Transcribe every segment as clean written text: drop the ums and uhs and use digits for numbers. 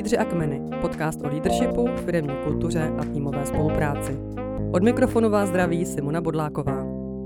Lídři a kmeny, podcast o leadershipu, firemní kultuře a týmové spolupráci. Od mikrofonu vás zdraví Simona Bodláková.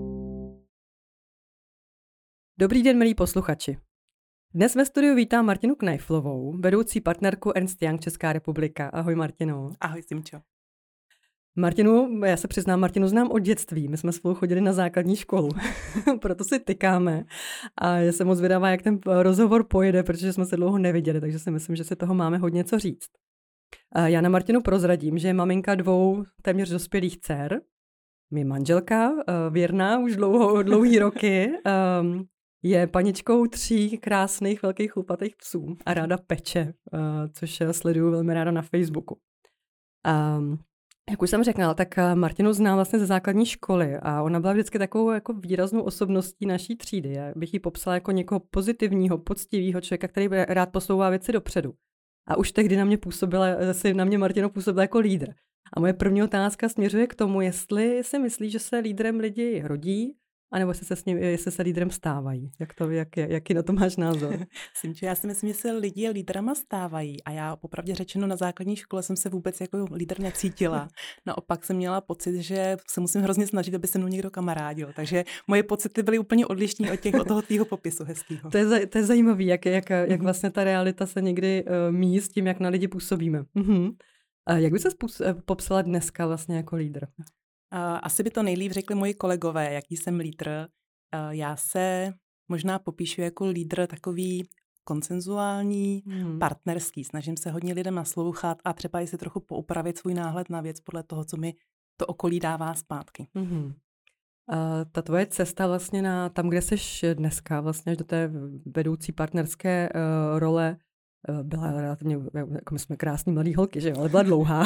Dobrý den, milí posluchači. Dnes ve studiu vítám Martinu Kneiflovou, vedoucí partnerku Ernst Young Česká republika. Ahoj, Martino. Ahoj, Simčo. Martinu, já se přiznám, Martinu znám od dětství. My jsme spolu chodili na základní školu, proto si tykáme. A já jsem moc zvědavá, jak ten rozhovor pojede, protože jsme se dlouho neviděli, takže si myslím, že si toho máme hodně co říct. Já na Martinu prozradím, že je maminka 2 téměř dospělých dcer, je manželka, věrná už dlouhý roky, je paničkou 3 krásných velkých chlupatých psů a ráda peče, což sleduju velmi ráda na Facebooku. Jak už jsem řekla, tak Martinu znám vlastně ze základní školy a ona byla vždycky takovou jako výraznou osobností naší třídy. Já bych ji popsala jako někoho pozitivního, poctivého člověka, který rád posouvá věci dopředu. A už tehdy na mě Martino působila jako lídr. A moje první otázka směřuje k tomu, jestli si myslí, že se lídrem lidi rodí, anebo jestli se lídrem stávají. Jaký na to máš názor? Simčo, já si myslím, že se lidi lídrama stávají a já popravdě řečeno na základní škole jsem se vůbec jako lídr necítila. Naopak jsem měla pocit, že se musím hrozně snažit, aby se mnou někdo kamarádil. Takže moje pocity byly úplně odlišný od toho tvýho popisu hezkýho. To je zajímavý, jak vlastně ta realita se někdy míjí s tím, jak na lidi působíme. Jak by se popsala dneska vlastně jako lídr? Asi by to nejlíp řekli moji kolegové, jaký jsem lídr. Já se možná popíšu jako lídr takový konsenzuální, partnerský. Snažím se hodně lidem naslouchat a třeba i si trochu poupravit svůj náhled na věc podle toho, co mi to okolí dává zpátky. Ta tvoje cesta vlastně tam, kde jsi dneska, vlastně až do té vedoucí partnerské role, byla relativně, jako my jsme krásní mladý holky, že jo, ale byla dlouhá.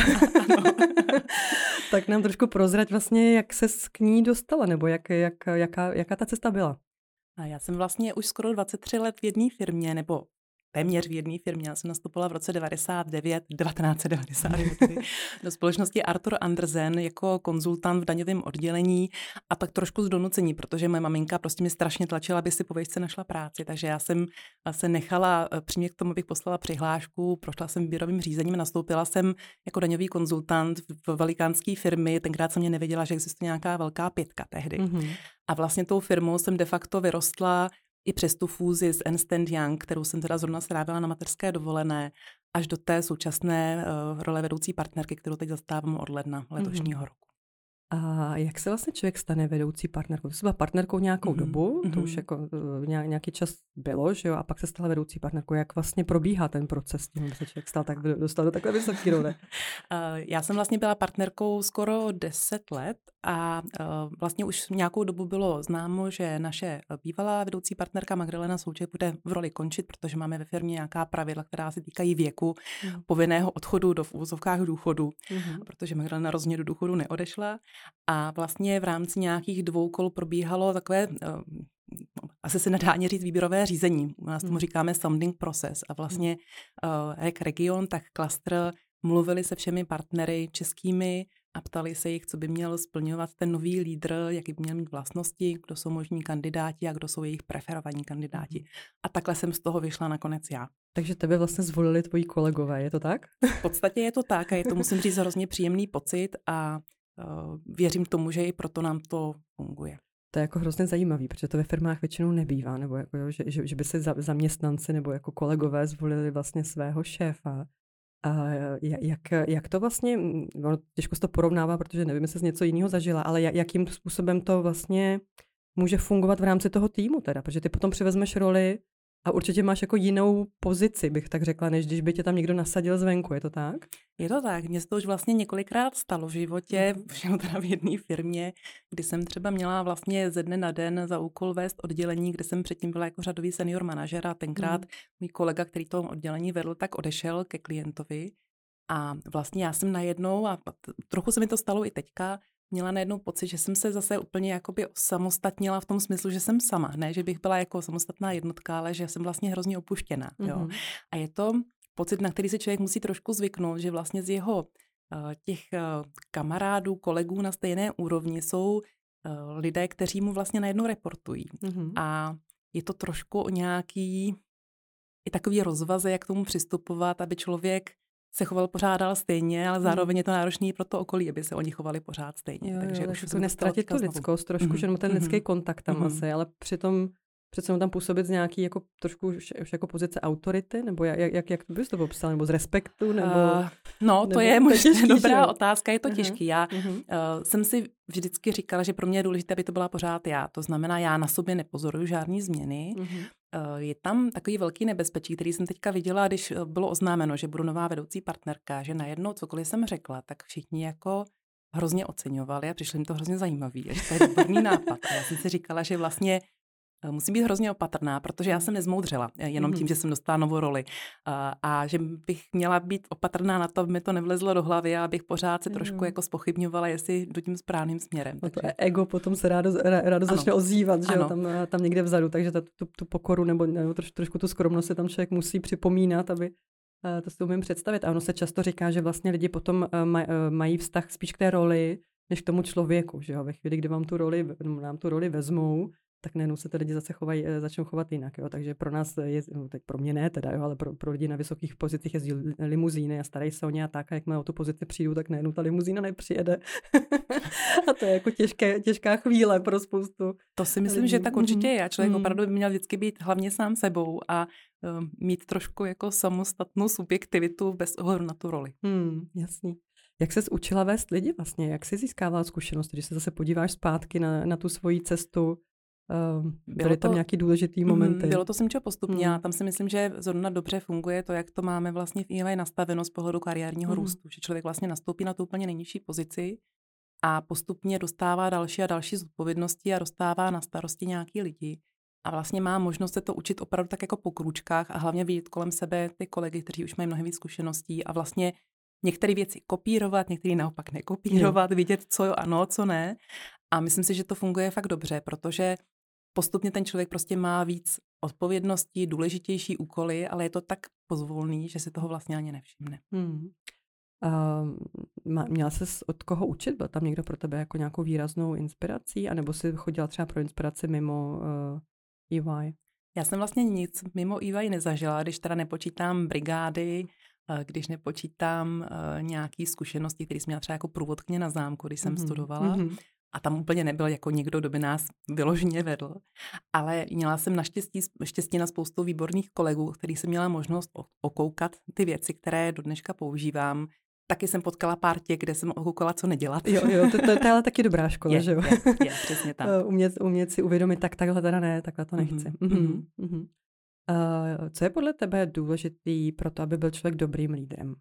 Tak nám trošku prozrať vlastně, jak ses k ní dostala, nebo jaká ta cesta byla. A já jsem vlastně už skoro 23 let v jedné firmě, nebo téměř v jedné firmě. Já jsem nastoupila v roce 1999 do společnosti Arthur Andersen jako konzultant v daňovém oddělení a tak trošku z donucení, protože moje maminka prostě mi strašně tlačila, aby si po vejšce našla práci, takže já jsem se nechala přímě k tomu, abych poslala přihlášku, prošla jsem výběrovým řízením, nastoupila jsem jako daňový konzultant v velikánské firmy, tenkrát jsem nevěděla, že existuje nějaká velká 5 tehdy. A vlastně tou firmou jsem de facto vyrostla i přes tu fúzi s Ernst Young, kterou jsem teda zrovna strávila na mateřské dovolené, až do té současné role vedoucí partnerky, kterou teď zastávám od ledna letošního roku. A jak se vlastně člověk stane vedoucí partnerkou? Ty jsi byla partnerkou nějakou dobu, to už jako nějaký čas bylo, že jo, a pak se stala vedoucí partnerkou. Jak vlastně probíhá ten proces, tím se člověk dostal do takové vysoké role? Já jsem vlastně byla partnerkou skoro 10 let a vlastně už nějakou dobu bylo známo, že naše bývalá vedoucí partnerka Magdalena Souček bude v roli končit, protože máme ve firmě nějaká pravidla, která se týkají věku, povinného odchodu v uvozovkách důchodu, protože Magdalena rozhodně do důchodu neodešla. A vlastně v rámci nějakých 2 kol probíhalo takové, asi se nedá ani říct výběrové řízení. U nás tomu říkáme sounding process. A vlastně jak region, tak klastr mluvili se všemi partnery českými a ptali se jich, co by měl splňovat ten nový lídr, jaký by měl mít vlastnosti, kdo jsou možní kandidáti a kdo jsou jejich preferovaní kandidáti. A takhle jsem z toho vyšla nakonec já. Takže tebe vlastně zvolili tvoji kolegové, je to tak? V podstatě je to tak a je to, musím říct, hrozně příjemný pocit a věřím tomu, že i proto nám to funguje. To je jako hrozně zajímavý, protože to ve firmách většinou nebývá, nebo jako, že by se zaměstnanci nebo jako kolegové zvolili vlastně svého šéfa. A jak to vlastně, těžko se to porovnává, protože nevím, jestli jsi něco jiného zažila, ale jakým způsobem to vlastně může fungovat v rámci toho týmu teda, protože ty potom přivezmeš roli a určitě máš jako jinou pozici, bych tak řekla, než když by tě tam někdo nasadil zvenku, je to tak? Je to tak, mně se to už vlastně několikrát stalo v životě, všem teda v jedné firmě, kdy jsem třeba měla vlastně ze dne na den za úkol vést oddělení, kde jsem předtím byla jako řadový senior manažer a tenkrát můj kolega, který to oddělení vedl, tak odešel ke klientovi a vlastně já jsem najednou, a trochu se mi to stalo i teďka, měla najednou pocit, že jsem se zase úplně jakoby osamostatnila v tom smyslu, že jsem sama, ne, že bych byla jako samostatná jednotka, ale že jsem vlastně hrozně opuštěná. Jo. A je to pocit, na který se člověk musí trošku zvyknout, že vlastně z jeho těch kamarádů, kolegů na stejné úrovni jsou lidé, kteří mu vlastně najednou reportují. A je to trošku o nějaký i takový rozvaze, jak k tomu přistupovat, aby člověk se choval pořád dál stejně, ale zároveň je to náročný pro to okolí, aby se oni chovali pořád stejně. Jo, takže už to nestratit tu lidskost trošku, že ten lidský kontakt tam asi, ale přitom přece tam působit z nějaký jako trošku už jako pozice autority, nebo jak bys to popsal, nebo z respektu, nebo... to je možná dobrá otázka, je to těžký. Já jsem si vždycky říkala, že pro mě je důležité, aby to byla pořád já. To znamená, já na sobě nepozoruju žádný změny. Je tam takový velký nebezpečí, který jsem teďka viděla, když bylo oznámeno, že budu nová vedoucí partnerka, že najednou cokoliv jsem řekla, tak všichni jako hrozně oceňovali a přišli mi to hrozně zajímavý, že to je výborný nápad. A já jsem si říkala, že vlastně musím být hrozně opatrná, protože já jsem nezmoudřela jenom tím, že jsem dostala novou roli. A že bych měla být opatrná na to, aby mi to nevlezlo do hlavy a abych pořád se trošku jako zpochybňovala, jestli jdu tím správným směrem. No to ego potom se rádo začne ozývat, že jo, tam někde vzadu, takže tu pokoru nebo trošku tu skromnost se tam člověk musí připomínat, aby to si umím představit. A ono se často říká, že vlastně lidi potom mají vztah spíš k té roli, než k tomu člověku, že jo. Ve chvíli, kdy nám tu roli vezmou, tak nejenom se ty lidi zase začnou chovat jinak. Jo. Takže pro nás teď pro mě ne teda, jo, ale pro lidi na vysokých pozicích jezdí limuzíny a starají se o ně a tak, a jakmile o tu pozici přijdu, tak nejenom ta limuzína nepřijede. A to je jako těžká chvíle pro spoustu. To si myslím, že tak určitě je. Člověk opravdu by měl vždycky být hlavně sám sebou a mít trošku jako samostatnou subjektivitu bez ohledu na tu roli. Jasný. Jak ses učila vést lidi vlastně? Jak jsi získávala zkušenost, když se zase podíváš zpátky na tu svoji cestu? Byly tam nějaký důležitý momenty? Bylo to semčo postupně a tam si myslím, že zrovna dobře funguje to, jak to máme vlastně v EY nastaveno z pohledu kariérního růstu, že člověk vlastně nastoupí na tu úplně nejnižší pozici a postupně dostává další a další zodpovědnosti a dostává na starosti nějaký lidi. A vlastně má možnost se to učit opravdu tak jako po krůčkách a hlavně vidět kolem sebe ty kolegy, kteří už mají mnohem víc zkušeností a vlastně některé věci kopírovat, některé naopak nekopírovat, vidět, co ano, co ne. A myslím si, že to funguje fakt dobře, protože postupně ten člověk prostě má víc odpovědností, důležitější úkoly, ale je to tak pozvolný, že si toho vlastně ani nevšimne. Měla ses od koho učit? Byl tam někdo pro tebe jako nějakou výraznou inspirací? A nebo jsi chodila třeba pro inspiraci mimo EY? Já jsem vlastně nic mimo EY nezažila, když teda nepočítám brigády, když nepočítám nějaké zkušenosti, které jsem měla třeba jako průvodkyně na zámku, když jsem studovala. A tam úplně nebyl jako někdo, kdo by nás vyloženě vedl. Ale měla jsem štěstí na spoustu výborných kolegů, kterých jsem měla možnost okoukat ty věci, které do dneška používám. Taky jsem potkala pár těch, kde jsem okoukala, co nedělat. Jo, to je ale taky dobrá škola, že jo? Je, přesně tak. Umět si uvědomit, takhle teda ne, takhle to nechci. Co je podle tebe důležitý pro to, aby byl člověk dobrým lídrem?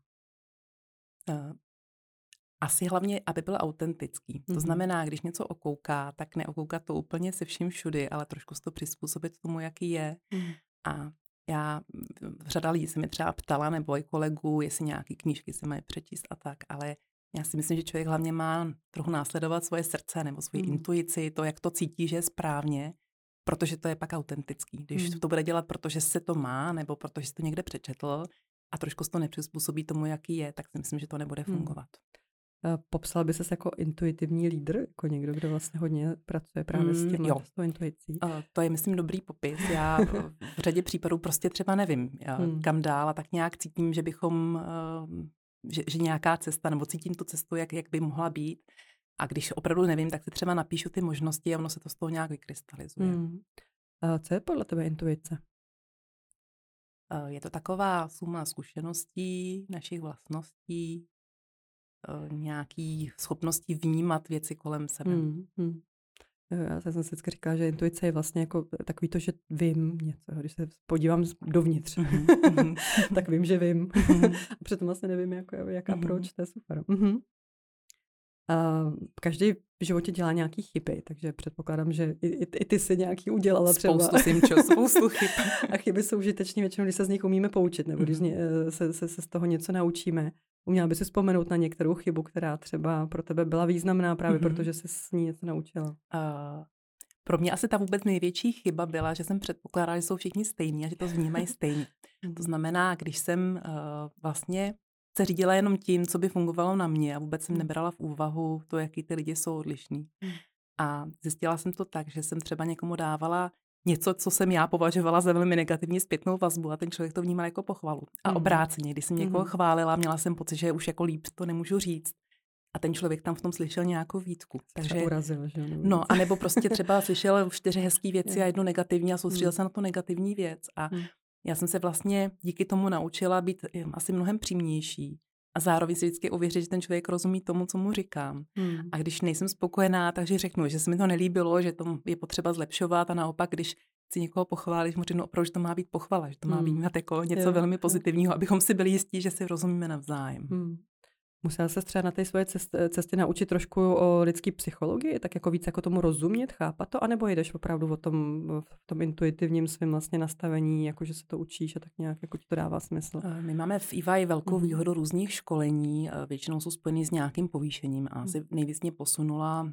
Asi hlavně, aby byl autentický. To znamená, když něco okouká, tak neokoukat to úplně se vším všudy, ale trošku si to přizpůsobit tomu, jaký je. A řada lidí se mi třeba ptala, nebo i kolegů, jestli nějaký knížky se mají přečíst a tak, ale já si myslím, že člověk hlavně má trochu následovat svoje srdce nebo svoji intuici, to, jak to cítí, že je správně, protože to je pak autentický. Když to bude dělat, protože se to má, nebo protože si to někde přečetl a trošku se to nepřizpůsobí tomu, jaký je, tak si myslím, že to nebude fungovat. Popsal by ses jako intuitivní lídr, jako někdo, kdo vlastně hodně pracuje právě s tou intuicí? To je, myslím, dobrý popis. Já v řadě případů prostě třeba nevím, kam dál a tak nějak cítím, že bychom, že nějaká cesta, nebo cítím tu cestu, jak by mohla být. A když opravdu nevím, tak si třeba napíšu ty možnosti a ono se to z toho nějak vykrystalizuje. Co je podle tebe intuice? Je to taková suma zkušeností, našich vlastností, nějaký schopností vnímat věci kolem sebe. Já jsem si vždycky říkala, že intuice je vlastně jako takový to, že vím něco. Když se podívám dovnitř, tak vím, že vím. A přitom vlastně nevím, jak a proč, to je super. Každý v životě dělá nějaký chyby, takže předpokládám, že i ty si nějaký udělala třeba. Spoustu chyb. A chyby jsou užitečné většinou, když se z nich umíme poučit, nebo když se z toho něco naučíme. Uměla by si vzpomenout na některou chybu, která třeba pro tebe byla významná právě protože jsi s ní něco naučila? Pro mě asi ta vůbec největší chyba byla, že jsem předpokládala, že jsou všichni stejní a že to vnímají stejně. To znamená, když jsem vlastně se řídila jenom tím, co by fungovalo na mě a vůbec jsem nebrala v úvahu to, jaký ty lidi jsou odlišní. A zjistila jsem to tak, že jsem třeba někomu dávala něco, co jsem já považovala za velmi negativní zpětnou vazbu a ten člověk to vnímal jako pochvalu. A obráceně, když jsem někoho chválila, měla jsem pocit, že už jako líp to nemůžu říct. A ten člověk tam v tom slyšel nějakou výtku. Takže urazil, že? No, anebo prostě třeba slyšel 4 hezký věci a 1 negativní a soustředil se na to negativní věc. A já jsem se vlastně díky tomu naučila být asi mnohem přímější a zároveň si vždycky ověřit, že ten člověk rozumí tomu, co mu říkám. A když nejsem spokojená, takže řeknu, že se mi to nelíbilo, že to je potřeba zlepšovat a naopak, když si někoho pochválit, mu řeknu opravdu, že to má být pochvala, že to má být jako něco velmi pozitivního, abychom si byli jistí, že si rozumíme navzájem. Musela se třeba na té své cestě naučit trošku o lidské psychologii, tak jako víc jako tomu rozumět, chápat to, anebo jdeš opravdu v tom intuitivním svým vlastně nastavení, jako že se to učíš a tak nějak jako ti to dává smysl? My máme v EY velkou výhodu různých školení, většinou jsou spojený s nějakým povýšením a asi nejvíc mě posunul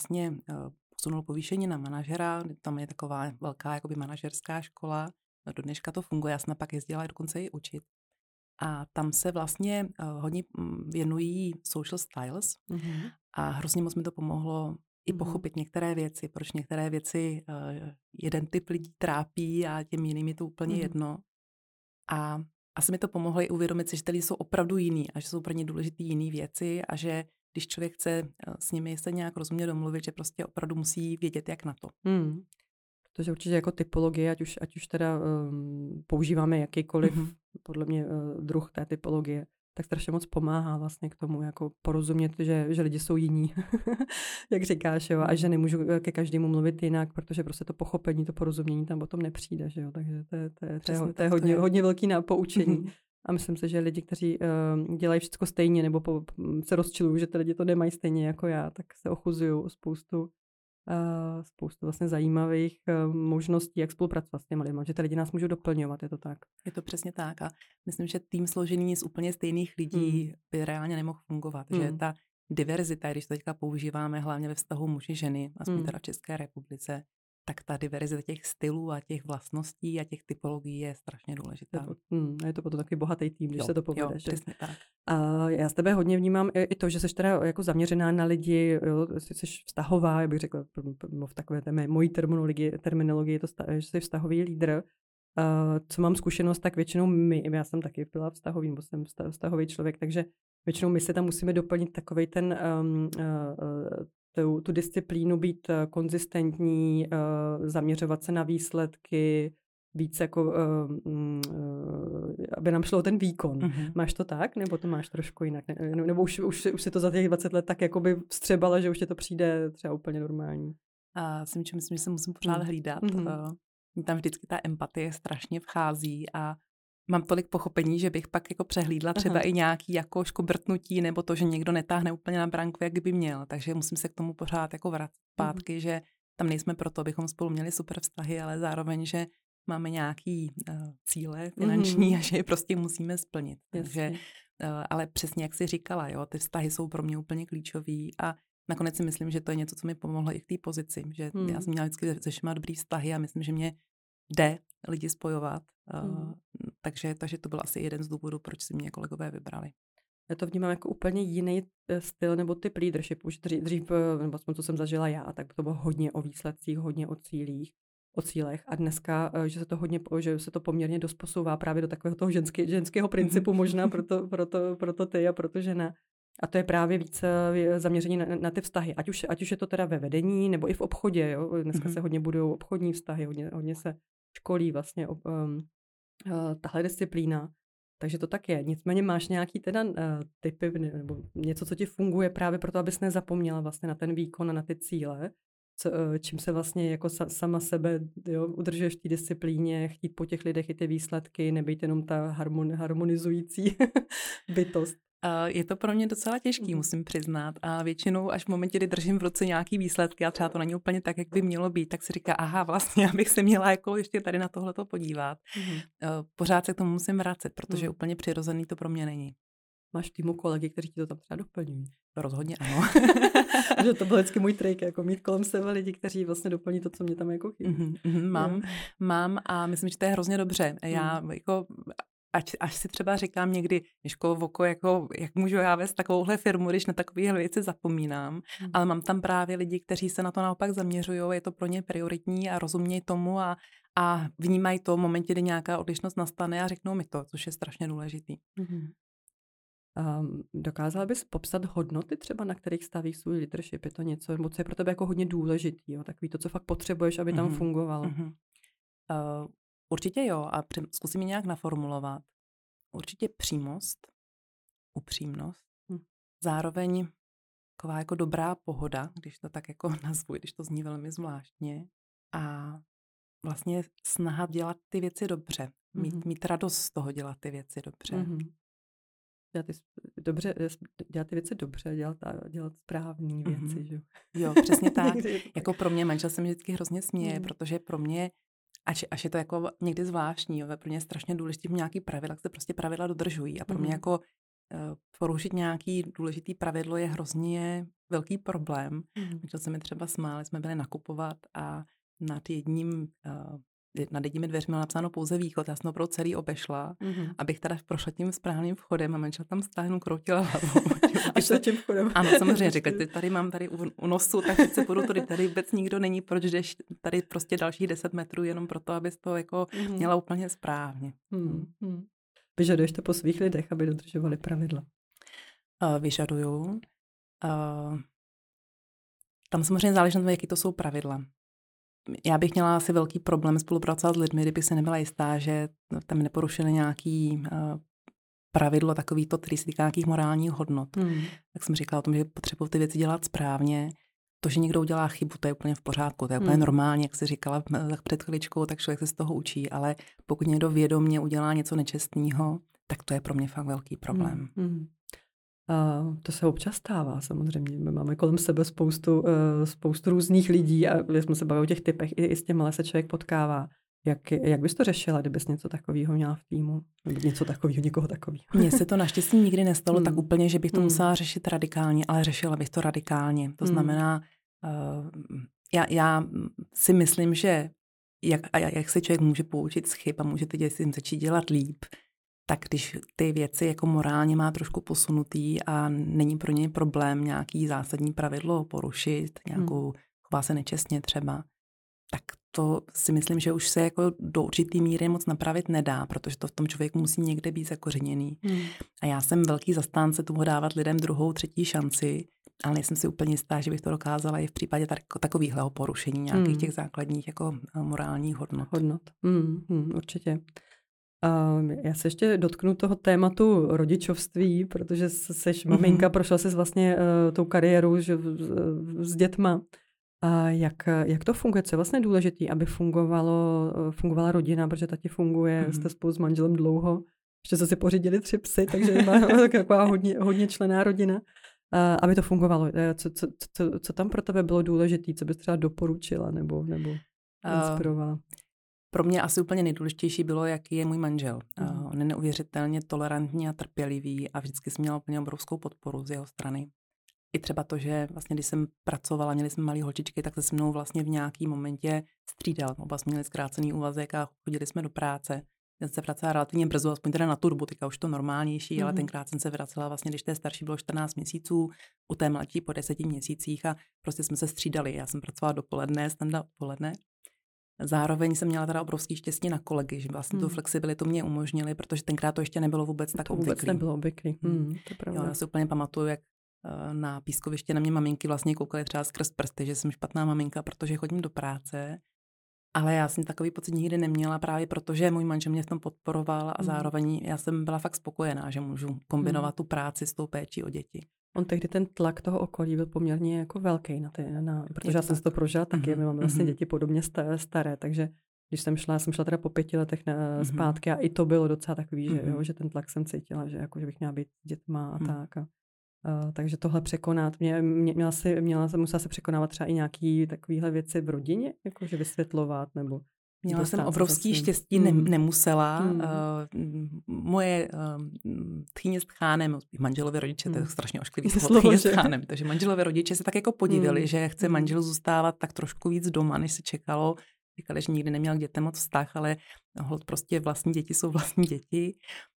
povýšení na manažera, tam je taková velká jakoby manažerská škola, do dneška to funguje, já jsem pak jezdila dokonce i učit. A tam se vlastně hodně věnují social styles a hrozně moc mi to pomohlo i pochopit některé věci, proč některé věci jeden typ lidí trápí a těm jiným je to úplně jedno. A asi mi to pomohlo i uvědomit si, že tady jsou opravdu jiný a že jsou pro ně důležité jiné věci a že když člověk chce s nimi se nějak rozumně domluvit, že prostě opravdu musí vědět, jak na to. Protože určitě jako typologie, ať už teda používáme jakýkoliv, podle mě, druh té typologie, tak strašně moc pomáhá vlastně k tomu, jako porozumět, že lidi jsou jiní, jak říkáš, jo, a že nemůžu ke každému mluvit jinak, protože prostě to pochopení, to porozumění tam potom nepřijde, že jo, takže to je hodně velký poučení. A myslím si, že lidi, kteří dělají všechno stejně, nebo se rozčilují, že ty lidi to nemají stejně jako já, tak se ochuzují o spoustu vlastně zajímavých možností, jak spolupracovat s těmi lidmi, že ty lidi nás můžou doplňovat, je to tak? Je to přesně tak a myslím, že tým složený z úplně stejných lidí by reálně nemohl fungovat, že ta diverzita, když to teďka používáme hlavně ve vztahu muži-ženy, aspoň teda v České republice, tak ta diverzita těch stylů a těch vlastností a těch typologií je strašně důležitá. Je to potom takový bohatý tým, když se to povede. Jo, přesně tak. A já z tebe hodně vnímám i to, že jsi teda jako zaměřená na lidi, jo, jsi vztahová, já bych řekla, v takové té mojí terminologii je to, že jsi vztahový lídr. Co mám zkušenost, tak většinou já jsem taky byla vztahový, nebo jsem vztahový člověk, takže většinou my se tam musíme doplnit takovej ten tu disciplínu, být konzistentní, zaměřovat se na výsledky, víc jako, aby nám šlo ten výkon. Máš to tak, nebo to máš trošku jinak? Nebo už si to za těch 20 let tak jakoby vstřebala, že už ti to přijde třeba úplně normální? A si myslím, že se musím pořád hlídat. Tam vždycky ta empatie strašně vchází a mám tolik pochopení, že bych pak jako přehlídla třeba i nějaký jako škobrtnutí nebo to, že někdo netáhne úplně na branku, jak by měl. Takže musím se k tomu pořád jako vracet zpátky, že tam nejsme proto, abychom spolu měli super vztahy, ale zároveň, že máme nějaký cíle finanční a že je prostě musíme splnit. Takže, ale přesně jak jsi říkala, jo, ty vztahy jsou pro mě úplně klíčový a nakonec si myslím, že to je něco, co mi pomohlo i k té pozici, že já jsem měla vždycky se všema dobrý vztahy a myslím, že mě jde lidi spojovat. Takže to byl asi jeden z důvodů, proč si mě kolegové vybrali. Já to vnímám jako úplně jiný styl nebo typ leadership. Už dřív, nebo co jsem zažila já, tak to bylo hodně o výsledcích, hodně o cílech. A dneska, že se to poměrně dost posouvá právě do takového toho ženského principu možná proto ty a proto žena. A to je právě víc zaměření na ty vztahy. Ať už je to teda ve vedení, nebo i v obchodě. Jo? Dneska se hodně budují obchodní vztahy, hodně se školí vlastně tahle disciplína. Takže to tak je. Nicméně máš nějaký teda typy nebo něco, co ti funguje právě proto, abys nezapomněla vlastně na ten výkon a na ty cíle, čím se vlastně jako sama sebe udržuješ v té disciplíně, chtít po těch lidech i ty výsledky, nebejt jenom ta harmonizující bytost. Je to pro mě docela těžký, musím přiznat. A většinou až v momentě, kdy držím v ruce nějaký výsledky a třeba to není úplně tak, jak by mělo být, tak si říká, aha, vlastně já bych se měla jako ještě tady na tohleto podívat. Pořád se k tomu musím vracet, protože úplně přirozený to pro mě není. Máš v týmu kolegy, kteří ti to tam třeba doplňují? Rozhodně ano. Že to byl vždycky můj trik, jako mít kolem sebe lidi, kteří vlastně doplní to, co mě tam jako chybí. Mám a myslím, že to je hrozně dobře. Já jako až si třeba říkám někdy, Miško, v oko, jako, jak můžu já vést takovouhle firmu, když na takovéhle věci zapomínám, ale mám tam právě lidi, kteří se na to naopak zaměřují, je to pro ně prioritní a rozumějí tomu a vnímají to v momentě, kdy nějaká odlišnost nastane a řeknou mi to, což je strašně důležitý. Dokázala bys popsat hodnoty třeba, na kterých staví svůj leadership? Je to něco, nebo co je pro tebe jako hodně důležitý, jo? Takový to, co fakt potřebuješ, aby tam fungovalo? Určitě jo a zkusím ji nějak naformulovat. Určitě přímost, upřímnost, zároveň taková jako dobrá pohoda, když to tak jako nazvu, když to zní velmi zvláštně a vlastně snaha dělat ty věci dobře, mít radost z toho dělat ty věci dobře. Dělat ty věci dobře, dělat správné věci, že? Jo, přesně tak. Jako pro mě manžel se mi vždycky hrozně směje, protože pro mě, až je to jako někdy zvláštní, jo, pro mě je strašně důležitý nějaký pravidla, se prostě pravidla dodržují a pro mě jako porušit nějaký důležitý pravidlo je hrozně velký problém. Manžel se mi třeba smál, jsme byli nakupovat a nad jedními dveřmi měla napsáno pouze východ. Já jsem opravdu celý obešla, abych teda prošla tím správným vchodem a manžel tam stále jenom kroutila hlavou. Až za tím vchodem. Ano, samozřejmě řekla, ty mám tady u nosu, tak teď se půjdu tady vůbec nikdo není, proč jdeš tady prostě dalších 10 metrů jenom proto, abys to jako měla úplně správně. Vyžaduješ to po svých lidech, aby dodržovali pravidla? Vyžaduju. Tam samozřejmě záleží na tom, jaký to jsou pravidla. Já bych měla asi velký problém spolupracovat s lidmi, kdybych se nebyla jistá, že tam neporušili nějaký pravidlo takový to, který se týká nějakých morálních hodnot. Tak jsem říkala o tom, že potřebuji ty věci dělat správně. To, že někdo udělá chybu, to je úplně v pořádku, to je úplně normální, jak jsi říkala před chviličkou, tak člověk se z toho učí, ale pokud někdo vědomě udělá něco nečestného, tak to je pro mě fakt velký problém. To se občas stává samozřejmě. My máme kolem sebe spoustu různých lidí a jsme se bavili o těch typech, i s těma se člověk potkává. Jak bys to řešila, kdybys něco takového měla v týmu? Nebo něco takového, někoho takového? Mně se to naštěstí nikdy nestalo tak úplně, že bych to musela řešit radikálně, ale řešila bych to radikálně. To znamená, já si myslím, že jak se člověk může poučit z chyb a může ty věci začít dělat líp, tak když ty věci jako morálně má trošku posunutý a není pro něj problém nějaký zásadní pravidlo porušit, nějakou chová se nečestně třeba, tak to si myslím, že už se jako do určitý míry moc napravit nedá, protože to v tom člověku musí někde být zakořeněný. A já jsem velký zastánce tomu dávat lidem druhou, třetí šanci, ale nejsem si úplně jistá, že bych to dokázala i v případě takovýhleho porušení nějakých těch základních jako morálních hodnot. Určitě. Já se ještě dotknu toho tématu rodičovství, protože seš maminka, prošla jsi vlastně tou kariéru s dětma. A jak to funguje? Co je vlastně důležitý, aby fungovala rodina, protože tati funguje, jste spolu s manželem dlouho, ještě jste si pořídili 3 psy, takže má taková hodně členná rodina. Aby to fungovalo. Co tam pro tebe bylo důležité, co bys třeba doporučila nebo inspirovala? Pro mě asi úplně nejdůležitější bylo, jaký je můj manžel. On je neuvěřitelně tolerantní a trpělivý a vždycky jsem měla úplně obrovskou podporu z jeho strany. I třeba to, že vlastně, když jsem pracovala, měli jsme malý holčičky, tak se se mnou vlastně v nějaký momentě střídal. Oba jsme měli zkrácený úvazek a chodili jsme do práce. Já jsem se vracela relativně brzo, aspoň teda na tu dobu, teďka už to normálnější, ale tenkrát jsem se vracela vlastně, když té starší bylo 14 měsíců, u té mladší po 10 měsících a prostě jsme se střídali. Já jsem pracovala dopoledne, Standa odpoledne. Zároveň jsem měla teda obrovský štěstí na kolegy, že vlastně tu flexibilitu mě umožnili, protože tenkrát to ještě nebylo vůbec tak obvyklý. Vůbec nebylo obvyklý. To je pravda. Jo, já si úplně pamatuju, jak na pískoviště na mě maminky vlastně koukaly třeba skrz prsty, že jsem špatná maminka, protože chodím do práce. Ale já jsem takový pocit nikdy neměla právě protože můj manžel mě v tom podporoval a zároveň já jsem byla fakt spokojená, že můžu kombinovat tu práci s tou péčí o děti. On tehdy ten tlak toho okolí byl poměrně jako velký protože já jsem si to prožila taky, my máme vlastně děti podobně staré, takže když jsem šla teda po 5 letech zpátky a i to bylo docela takový, že ten tlak jsem cítila, že bych měla být s dětma a tak. Takže tohle překonat, musela se překonávat třeba i nějaký takovýhle věci v rodině, jakože vysvětlovat nebo... Měla jsem obrovský štěstí, nemusela. Moje tchýně s tchánem, manželovi rodiče, to je strašně ošklivý slovo, tchýně s tchánem, takže manželovi rodiče se tak jako podívali, že chce manžel zůstávat tak trošku víc doma, než se čekalo, říkali, že nikdy neměl k dětem moc vztah, ale holt prostě vlastní děti jsou vlastní děti.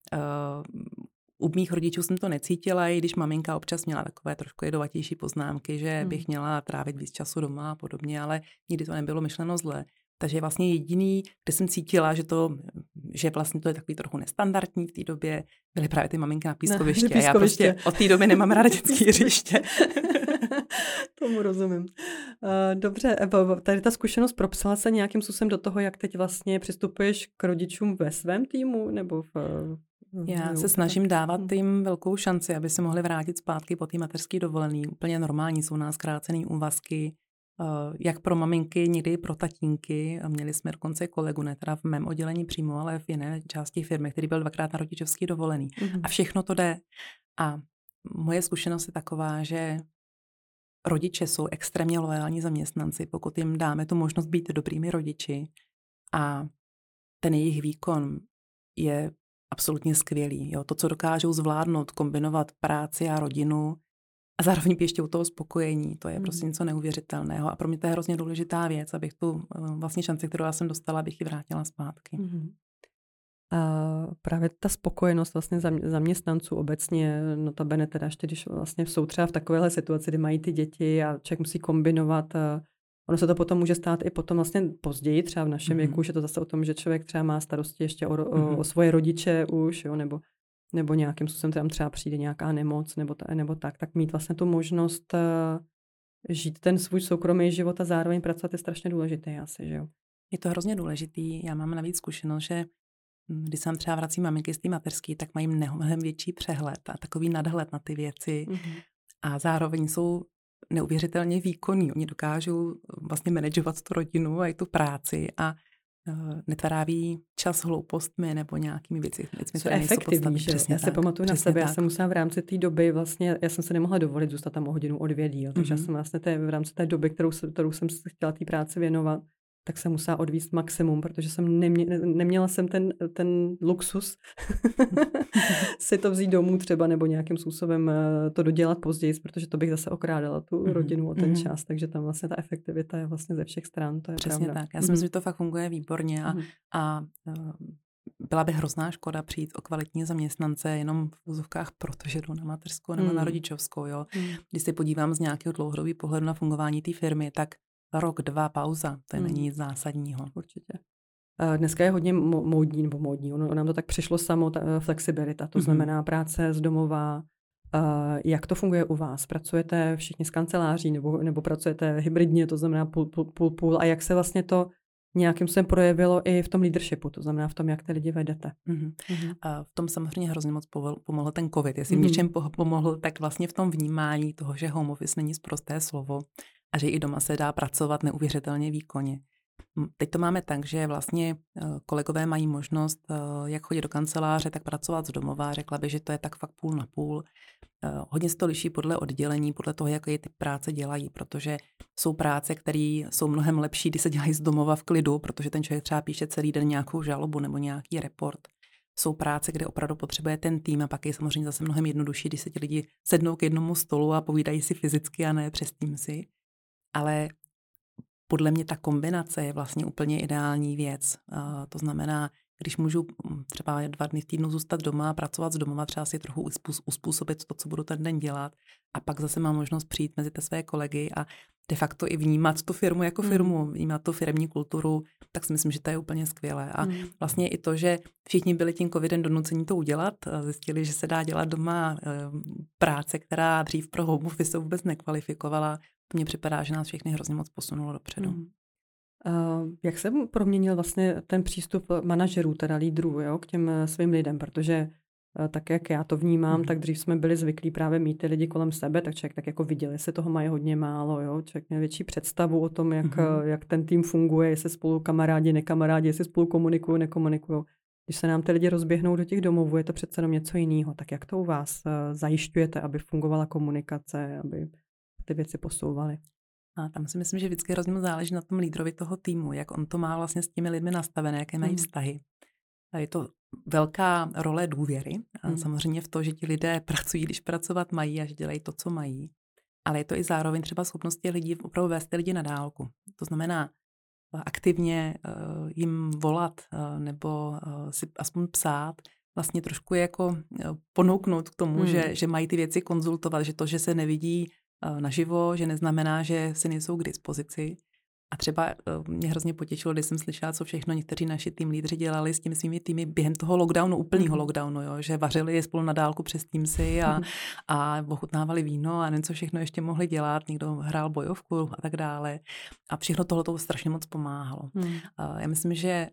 U mých rodičů jsem to necítila, i když maminka občas měla takové trošku jedovatější poznámky, že bych měla trávit víc času doma a podobně, ale nikdy to nebylo myšleno zle. Takže vlastně jediný, kde jsem cítila, že vlastně to je takový trochu nestandardní v té době, byly právě ty maminky na pískoviště. A já prostě od té doby nemám ráda dětské hřiště. Tomu rozumím. Dobře, tady ta zkušenost propsala se nějakým způsobem do toho, jak teď vlastně přistupuješ k rodičům ve svém týmu, nebo Já se snažím dávat jim velkou šanci, aby se mohli vrátit zpátky po té mateřské dovolené. Úplně normální jsou nás zkrácený úvazky, jak pro maminky, někdy i pro tatínky. Měli jsme dokonce kolegu, ne teda v mém oddělení přímo, ale v jiné části firmy, který byl 2krát na rodičovský dovolený. A všechno to jde. A moje zkušenost je taková, že rodiče jsou extrémně loajální zaměstnanci, pokud jim dáme tu možnost být dobrými rodiči a ten jejich výkon je absolutně skvělý. Jo? To, co dokážou zvládnout, kombinovat práci a rodinu a zároveň ještě u toho spokojení, to je prostě něco neuvěřitelného a pro mě to je hrozně důležitá věc, abych tu vlastně šanci, kterou já jsem dostala, abych ji vrátila zpátky. A právě ta spokojenost vlastně zaměstnanců obecně, notabene teda ještě, když vlastně jsou třeba v takovéhle situaci, kdy mají ty děti a člověk musí kombinovat, ono se to potom může stát i potom vlastně později, třeba v našem věku, že to zase o tom, že člověk třeba má starosti ještě o svoje rodiče už, jo, nebo nějakým způsobem tam třeba přijde nějaká nemoc, nebo tak mít vlastně tu možnost žít ten svůj soukromý život a zároveň pracovat je strašně důležité asi, že jo. Je to hrozně důležitý, já mám navíc zkušenost, že když se třeba vrací maminky z té mateřské, tak mají mnohem větší přehled a takový nadhled na ty věci a zároveň jsou neuvěřitelně výkonní. Oni dokážou vlastně manažovat tu rodinu a i tu práci a netráví čas hloupostmi nebo nějakými věcmi, které nejsou podstatné. Já si pamatuju na sebe, já jsem musela v rámci té doby vlastně, já jsem se nemohla dovolit zůstat tam o hodinu, o 2 díl, takže já jsem vlastně v rámci té doby, kterou jsem chtěla té práci věnovat, tak jsem musela odvíct maximum, protože jsem neměla jsem ten luxus si to vzít domů třeba nebo nějakým způsobem to dodělat později, protože to bych zase okrádala tu rodinu o ten čas, takže tam vlastně ta efektivita je vlastně ze všech stran, to je přesně pravda. Tak, já si myslím, že to fakt funguje výborně a byla by hrozná škoda přijít o kvalitní zaměstnance jenom v vozovkách, protože jdou na mateřskou nebo na rodičovskou. Jo. Když se podívám z nějakého dlouhodobého pohledu na fungování té firmy, tak 1-2 pauza, to není nic zásadního. Určitě. Dneska je hodně módní, ono nám to tak přišlo samo, ta flexibilita, to znamená práce z domova. Jak to funguje u vás? Pracujete všichni z kanceláří nebo pracujete hybridně, to znamená půl a jak se vlastně to nějakým způsobem projevilo i v tom leadershipu, to znamená v tom, jak ty lidi vedete? A v tom samozřejmě hrozně moc pomohl ten covid. Jestli v něčem pomohl, tak vlastně v tom vnímání toho, že home office není sprosté slovo a že i doma se dá pracovat neuvěřitelně výkonně. Teď to máme tak, že vlastně kolegové mají možnost jak chodit do kanceláře, tak pracovat z domova. Řekla bych, že to je tak fakt půl na půl. Hodně se to liší podle oddělení, podle toho, jaké ty práce dělají, protože jsou práce, které jsou mnohem lepší, když se dělají z domova v klidu, protože ten člověk třeba píše celý den nějakou žalobu nebo nějaký report. Jsou práce, kde opravdu potřebuje ten tým a pak je samozřejmě zase mnohem jednodušší, když se ti lidi sednou k jednomu stolu a povídají si fyzicky a ne přes Teamsy. Ale podle mě ta kombinace je vlastně úplně ideální věc. To znamená, když můžu třeba 2 dny v týdnu zůstat doma a pracovat z domova, třeba si trochu uspůsobit to, co budu ten den dělat a pak zase mám možnost přijít mezi ty své kolegy a de facto i vnímat tu firmu jako firmu, vnímat tu firemní kulturu, tak si myslím, že to je úplně skvělé. A vlastně i to, že všichni byli tím covidem donuceni to udělat, zjistili, že se dá dělat doma práce, která dřív pro home office vůbec nekvalifikovala. Mně připadá, že nás všechny hrozně moc posunulo dopředu. Jak se proměnil vlastně ten přístup manažerů, teda lídrů, jo, k těm svým lidem, protože tak, jak já to vnímám, tak dřív jsme byli zvyklí právě mít ty lidi kolem sebe, tak člověk tak jako viděl, jestli toho mají hodně málo, jo, člověk měl větší představu o tom, jak ten tým funguje, jestli spolu kamarádi, nekamarádi, jestli spolu komunikují, nekomunikují. Když se nám ty lidi rozběhnou do těch domovů, je to přece jenom něco jiného. Tak jak to u vás zajišťujete, aby fungovala komunikace, aby ty věci posouvaly? A tam si myslím, že vždycky hrozně záleží na tom lídrovi toho týmu, jak on to má vlastně s těmi lidmi nastavené, jaké mají vztahy. A je to velká role důvěry. A samozřejmě v to, že ti lidé pracují, když pracovat mají a že dělají to, co mají. Ale je to i zároveň třeba schopnost těch lidí opravdu vést ty lidi na dálku. To znamená, aktivně jim volat nebo si aspoň psát, vlastně trošku jako ponouknout k tomu, že mají ty věci konzultovat, že to, že se nevidí naživo, že neznamená, že si nejsou k dispozici. A třeba mě hrozně potěšilo, když jsem slyšela, co všechno někteří naši tým lídři dělali s těmi svými týmy během toho lockdownu, úplného lockdownu, jo, že vařili spolu na dálku přes Teamsy a ochutnávali víno a nevím, co všechno ještě mohli dělat, někdo hrál bojovku a tak dále. A všechno tohle to strašně moc pomáhalo. Já myslím, že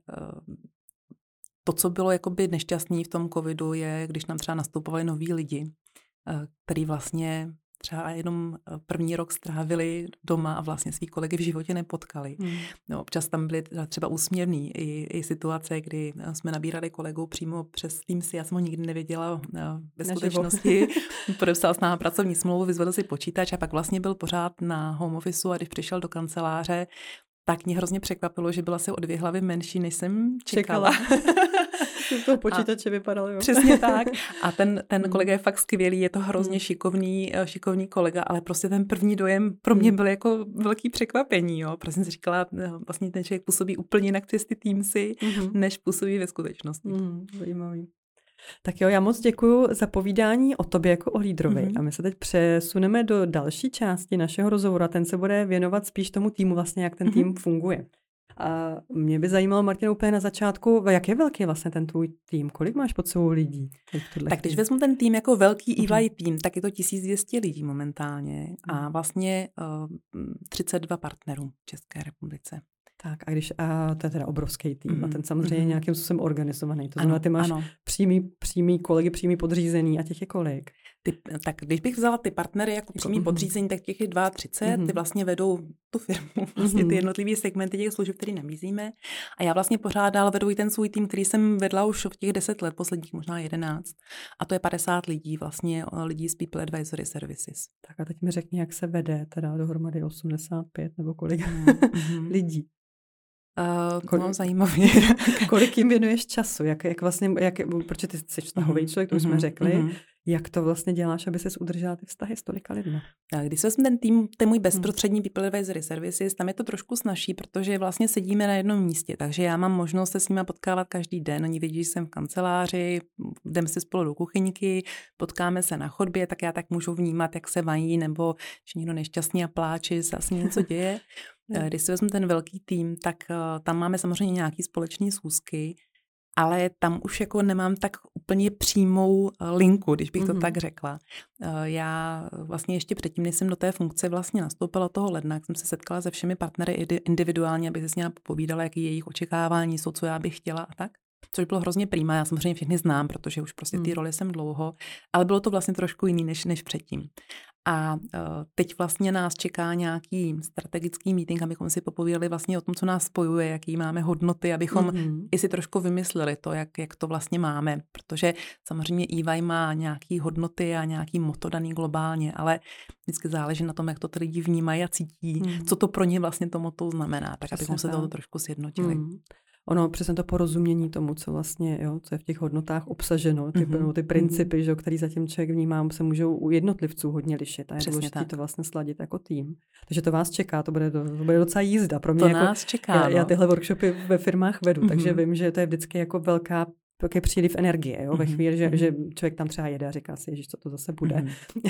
to, co bylo jakoby nešťastný v tom covidu, je, když nám třeba nastupovali noví lidi, který vlastně třeba jenom první rok strávili doma a vlastně svý kolegy v životě nepotkali. No, občas tam byly třeba úsměvný i situace, kdy jsme nabírali kolegů přímo přes Teamsy. Já jsem ho nikdy nevěděla ve skutečnosti. Podepsal s námi pracovní smlouvu, vyzvedl si počítač a pak vlastně byl pořád na home officeu a když přišel do kanceláře, tak mě hrozně překvapilo, že byla asi o 2 hlavy menší, než jsem čekala. Z toho počítače vypadalo, jo. Přesně tak. A ten kolega je fakt skvělý, je to hrozně šikovný kolega, ale prostě ten první dojem pro mě byl jako velký překvapení, jo. Protože jsem si říkala, vlastně ten člověk působí úplně jinak přes ty Teamsy, než působí ve skutečnosti. Zajímavý. Tak jo, já moc děkuju za povídání o tobě jako o lídrovi. A my se teď přesuneme do další části našeho rozhovoru a ten se bude věnovat spíš tomu týmu, vlastně jak ten tým funguje. A mě by zajímalo, Martina, úplně na začátku, jak je velký vlastně ten tvůj tým? Kolik máš pod sebou lidí? Tak když vezmu ten tým jako velký EY tým, tak je to 1200 lidí momentálně a vlastně 32 partnerů v České republice. Tak a to je teda obrovský tým a ten samozřejmě nějakým způsobem organizovaný. To znamená, ty máš přímý kolegy, přímý podřízený a těch je kolik? Tak když bych vzala ty partnery jako přímý podřízení, tak těch je 32, ty vlastně vedou tu firmu, vlastně ty jednotlivý segmenty těch služeb, které nabízíme. A já vlastně pořád dál vedu i ten svůj tým, který jsem vedla už v těch 10 let, posledních možná 11. A to je 50 lidí, vlastně lidí z People Advisory Services. Tak a teď mi řekni, jak se vede, teda dohromady 85 nebo kolik lidí. Zajímavě. Kolik jim věnuješ času? Protože ty jsi vztahový člověk, to už jsme řekli. Jak to vlastně děláš, aby ses udržela ty vztahy s tolika lidmi? Když jsem ten tým, ten můj bezprostřední People Advisory Services, tam je to trošku snazší, protože vlastně sedíme na jednom místě, takže já mám možnost se s nimi potkávat každý den. Oni vidí, že jsem v kanceláři, jdeme si spolu do kuchyňky, potkáme se na chodbě, tak já tak můžu vnímat, jak se mají, nebo že někdo nešťastný a pláče, se asi něco děje. Když si vezmu ten velký tým, tak tam máme samozřejmě nějaký společný schůzky, ale tam už jako nemám tak úplně přímou linku, když bych to tak řekla. Já vlastně ještě předtím, než jsem do té funkce vlastně nastoupila toho ledna, jsem se setkala se všemi partnery individuálně, abych se s nimi popovídala, jaký jejich očekávání jsou, co já bych chtěla a tak. Což bylo hrozně prýma, já samozřejmě všechny znám, protože už prostě ty roli jsem dlouho, ale bylo to vlastně trošku jiný než předtím. A teď vlastně nás čeká nějaký strategický meeting, abychom si popovídali vlastně o tom, co nás spojuje, jaký máme hodnoty, abychom i si trošku vymysleli to, jak to vlastně máme. Protože samozřejmě EY má nějaký hodnoty a nějaký motto daný globálně, ale vždycky záleží na tom, jak to ty lidi vnímají a cítí, co to pro ně vlastně to motto znamená, tak abychom se toho trošku sjednotili. Ono přesně to porozumění tomu, co vlastně, co je v těch hodnotách obsaženo, ty principy, že, který zatím člověk vnímá, se můžou u jednotlivců hodně lišit a je důležité to vlastně sladit jako tým. Takže to vás čeká, to bude docela jízda. Pro mě to jako, nás čeká. Já tyhle workshopy ve firmách vedu, takže vím, že to je vždycky jako velký příliv energie, jo? Ve chvíli, že člověk tam třeba jede a říká si, ježiš, co to zase bude.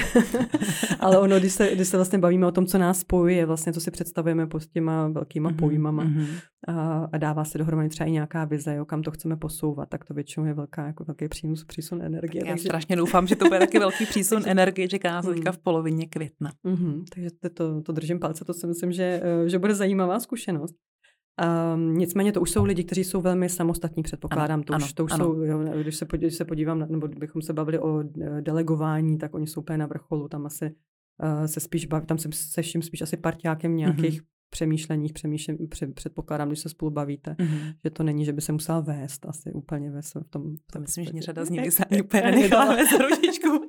Ale ono, když se vlastně bavíme o tom, co nás spojuje, vlastně co si představujeme pod těma velkýma pojmama a dává se dohromady třeba i nějaká vize, jo, kam to chceme posouvat, tak to většinou je velký přísun energie. Tak já strašně doufám, že to bude taky velký přísun energie, čeká nás teďka v polovině května. Takže to držím palce, to si myslím, že bude zajímavá zkušenost. Nicméně to už jsou lidi, kteří jsou velmi samostatní, předpokládám. To už jsou, jo, když se podívám, nebo bychom se bavili o delegování, tak oni jsou úplně na vrcholu, tam asi se spíš baví, tam se vším spíš asi parťákem nějakých přemýšleních, předpokládám, když se spolu bavíte, že to není, že by se musel vést asi úplně v tom. To myslím, že řada z nich se úplně nenechala vést ručičku.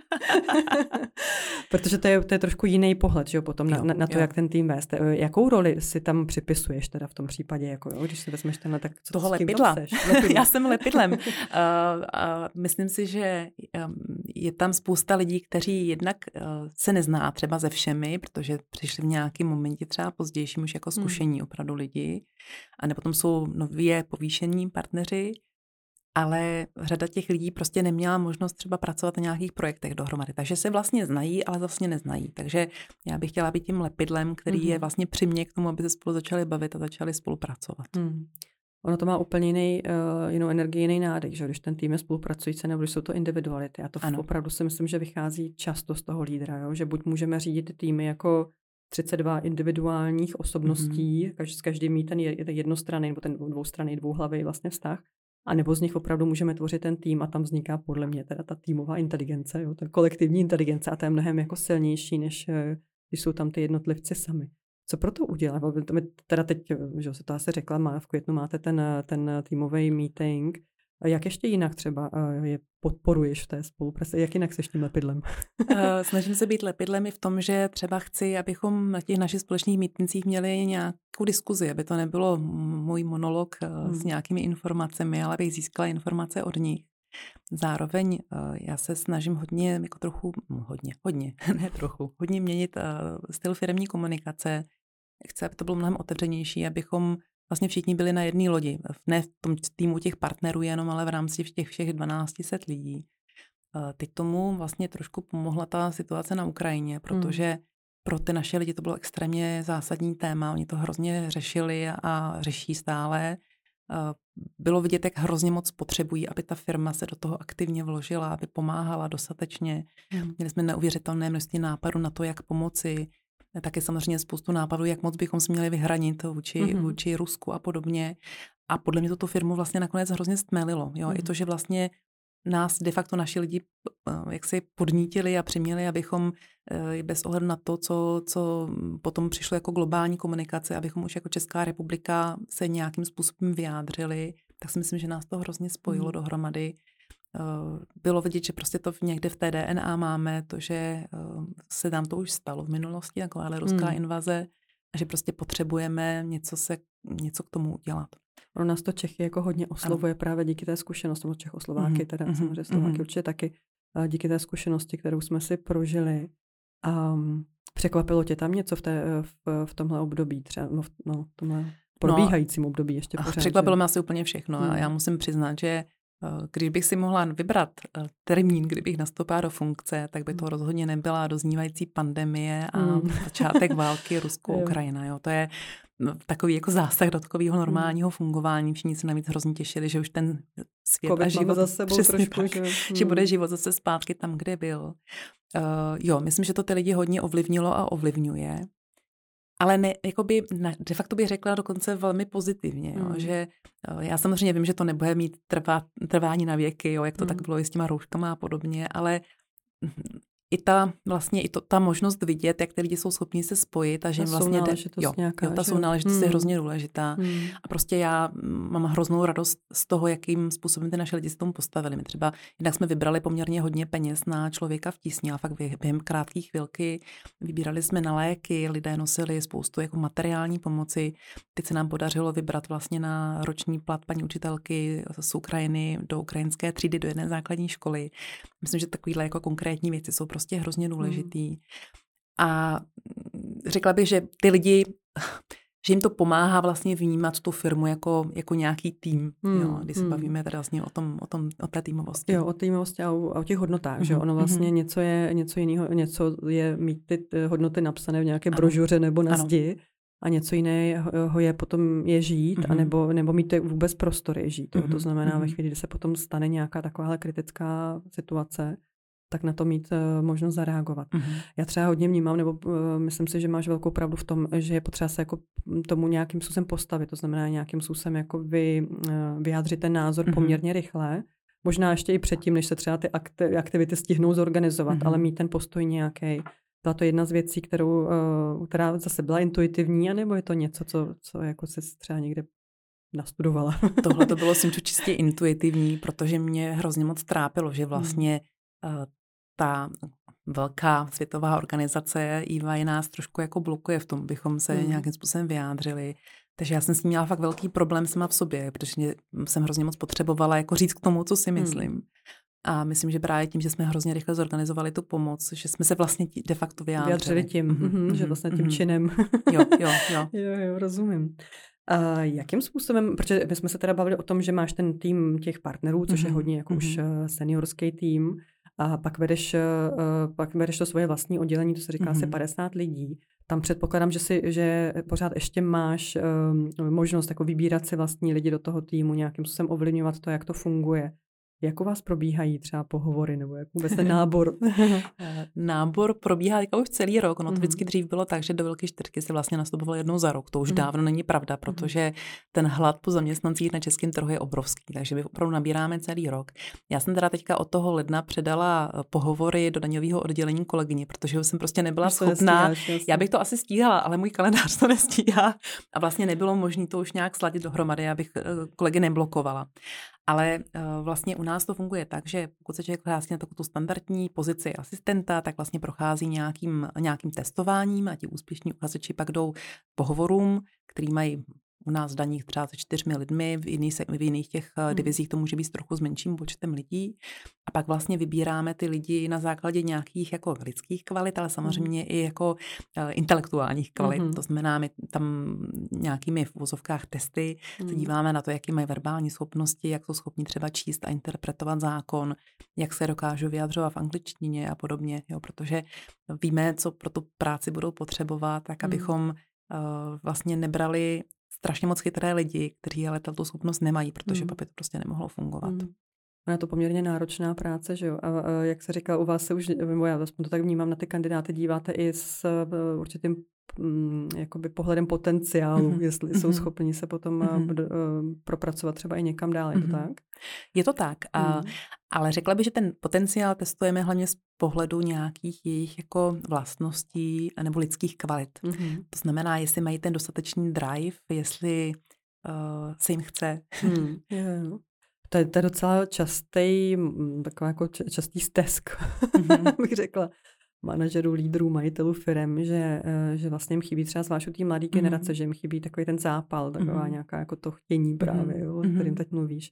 Protože to je trošku jiný pohled, že jo, potom na to, jak ten tým vést. Jakou roli si tam připisuješ teda v tom případě, jako jo, když si vezmeš tenhle, tak co toho lepidla. Já jsem lepidlem. Myslím si, že je tam spousta lidí, kteří jednak se nezná třeba se všemi, protože přišli v nějakém momentě třeba pozdějším, už jako zkušení opravdu lidi. A nebo potom jsou nově povýšení partneři, ale řada těch lidí prostě neměla možnost třeba pracovat na nějakých projektech dohromady. Takže se vlastně znají, ale vlastně neznají. Takže já bych chtěla být tím lepidlem, který je vlastně přiměje k tomu, aby se spolu začali bavit a začali spolupracovat. Ono to má úplně jinou energii, jiný nádech, že když ten tým je spolupracující, nebo když jsou to individuality. A to opravdu si myslím, že vychází často z toho lídra, jo? Že buď můžeme řídit týmy jako 32 individuálních osobností, každý mít ten jednostranný nebo ten dvoustranný, dvouhlavý vlastně vztah, a nebo z nich opravdu můžeme tvořit ten tým a tam vzniká podle mě teda ta týmová inteligence, jo? Ta kolektivní inteligence a to je mnohem jako silnější, než když jsou tam ty jednotlivci sami. Co pro to udělat? Teda teď, že se to asi řekla, v květnu máte ten týmový meeting. Jak ještě jinak třeba je podporuješ v té spolupráci? Jak jinak seš tím lepidlem? Snažím se být lepidlem i v tom, že třeba chci, abychom na těch našich společných meetingcích měli nějakou diskuzi, aby to nebylo můj monolog s nějakými informacemi, ale abych získala informace od nich. Zároveň já se snažím hodně hodně měnit styl firemní komunikace. Chci, aby to bylo mnohem otevřenější, abychom vlastně všichni byli na jedné lodi. Ne v tom týmu těch partnerů jenom, ale v rámci těch všech 1200 lidí. Teď tomu vlastně trošku pomohla ta situace na Ukrajině, protože pro ty naše lidi to bylo extrémně zásadní téma. Oni to hrozně řešili a řeší stále. Bylo vidět, jak hrozně moc potřebují, aby ta firma se do toho aktivně vložila, aby pomáhala dostatečně. Měli jsme neuvěřitelné množství nápadů na to, jak pomoci. Taky samozřejmě spoustu nápadů, jak moc bychom si měli vyhranit vůči Rusku a podobně. A podle mě to tu firmu vlastně nakonec hrozně stmelilo. Jo? I to, že vlastně nás de facto naši lidi jak si podnítili a přiměli, abychom bez ohledu na to, co potom přišlo jako globální komunikace, abychom už jako Česká republika se nějakým způsobem vyjádřili, tak si myslím, že nás to hrozně spojilo dohromady. Bylo vidět, že prostě to někde v té DNA máme, to, že se nám to už stalo v minulosti, takováhle ruská invaze, a že prostě potřebujeme něco k tomu udělat. Pro nás to Čechy jako hodně oslovuje právě díky té zkušenosti, Čechoslováky, teda samozřejmě Slováky určitě taky, díky té zkušenosti, kterou jsme si prožili. Překvapilo tě tam něco v tomhle období, třeba v tomhle probíhajícím období ještě pořád? Překvapilo mě asi úplně všechno a já musím přiznat, že když bych si mohla vybrat termín, kdybych nastoupila do funkce, tak by to rozhodně nebyla doznívající pandemie a začátek války Rusko-Ukrajina. Jo. To je takový jako zásah do takového normálního fungování. Všichni se navíc hrozně těšili, že už ten svět COVID a život za sebou přesně trošku, tak, že bude život zase zpátky tam, kde byl. Myslím, že to ty lidi hodně ovlivnilo a ovlivňuje. Ale ne, jakoby, de facto bych řekla dokonce velmi pozitivně, jo, že já samozřejmě vím, že to nebude mít trvání na věky, jo, jak to tak bylo i s těma rouškama a podobně, ale ta možnost vidět, jak ty lidi jsou schopni se spojit a že jim vlastně ta sounáležitost je hrozně důležitá. A prostě já mám hroznou radost z toho, jakým způsobem ty naše lidi se tomu postavili. My třeba jednak jsme vybrali poměrně hodně peněz na člověka v tísni a fakt během krátké chvilky vybírali jsme na léky, lidé nosili spoustu jako materiální pomoci. Teď se nám podařilo vybrat vlastně na roční plat paní učitelky z Ukrajiny do ukrajinské třídy do jedné základní školy. Myslím, že takovýhle jako konkrétní věci jsou prostě hrozně důležitý. A řekla bych, že ty lidi, že jim to pomáhá vlastně vnímat tu firmu jako nějaký tým, jo, když se bavíme teda vlastně o té týmovosti. Jo, o týmovosti a o těch hodnotách, že ono vlastně něco je něco jiného, něco je mít ty hodnoty napsané v nějaké brožuře nebo na zdi a něco jiného je potom je žít, nebo mít vůbec prostory žít. To znamená ve chvíli, kdy se potom stane nějaká takováhle kritická situace, tak na to mít možnost zareagovat. Já třeba hodně vnímám, nebo myslím si, že máš velkou pravdu v tom, že je potřeba se jako tomu nějakým způsobem postavit, to znamená nějakým způsobem jako vyjádřit ten názor poměrně rychle, možná ještě i předtím, než se třeba ty aktivity stihnou zorganizovat, ale mít ten postoj nějaký. Byla to jedna z věcí, která zase byla intuitivní, anebo je to něco, co jako se třeba někde nastudovala? Tohle to bylo čistě intuitivní, protože mě hrozně moc trápilo, že vlastně ta velká světová organizace EY nás trošku jako blokuje v tom, bychom se nějakým způsobem vyjádřili. Takže já jsem s tím měla fakt velký problém sama v sobě, protože jsem hrozně moc potřebovala jako říct k tomu, co si myslím. A myslím, že právě tím, že jsme hrozně rychle zorganizovali tu pomoc, že jsme se vlastně de facto vyjádřili tím, že vlastně tím činem. Jo, rozumím. A jakým způsobem, protože my jsme se teda bavili o tom, že máš ten tým těch partnerů, což je hodně jako už seniorský tým, a pak vedeš to svoje vlastní oddělení, to se říká asi 50 lidí. Tam předpokládám, že pořád ještě máš možnost jako vybírat si vlastní lidi do toho týmu, nějakým způsobem ovlivňovat to, jak to funguje. Jak u vás probíhají třeba pohovory nebo jak vůbec ten nábor? Nábor probíhá už celý rok. Ono to vždycky dřív bylo tak, že do Velké čtyřky se vlastně nastupovalo jednou za rok. To už dávno není pravda, protože ten hlad po zaměstnancích na českém trhu je obrovský, takže my opravdu nabíráme celý rok. Já jsem teda teďka od toho ledna předala pohovory do daňového oddělení kolegyni, protože jsem prostě nebyla schopná. Já bych to asi stíhala, ale můj kalendář to nestíhá a vlastně nebylo možné to už nějak sladit dohromady, abych kolegy neblokovala. Ale vlastně u nás to funguje tak, že pokud se člověk hlásí na takovou standardní pozici asistenta, tak vlastně prochází nějakým testováním a ti úspěšní uchazeči pak jdou pohovorům, který mají u nás v daních třeba se 4 lidmi, v jiných těch divizích to může být trochu s menším počtem lidí. A pak vlastně vybíráme ty lidi na základě nějakých jako lidských kvalit, ale samozřejmě i jako intelektuálních kvalit. To znamená, my tam nějakými v uvozovkách testy se díváme na to, jaké mají verbální schopnosti, jak jsou schopni třeba číst a interpretovat zákon, jak se dokážou vyjadřovat v angličtině a podobně, jo, protože víme, co pro tu práci budou potřebovat, tak abychom vlastně nebrali strašně moc chytré lidi, kteří ale tato schopnost nemají, protože pak by to prostě nemohlo fungovat. Ona je to poměrně náročná práce, že jo? A jak se říká, u vás se už, já aspoň to tak vnímám, na ty kandidáty díváte i s určitým jakoby pohledem potenciálu, jestli jsou schopni se potom propracovat třeba i někam dál, je to tak? Je to tak, ale řekla bych, že ten potenciál testujeme hlavně z pohledu nějakých jejich jako vlastností nebo lidských kvalit. To znamená, jestli mají ten dostatečný drive, jestli se jim chce. To je docela taková jako častý stesk, bych řekla, manažerů, lídrů, majitelů firem, že vlastně jim chybí třeba zvlášť té mladé generace, že jim chybí takový ten zápal, taková nějaká jako to chtění právě, jo, o kterým teď mluvíš.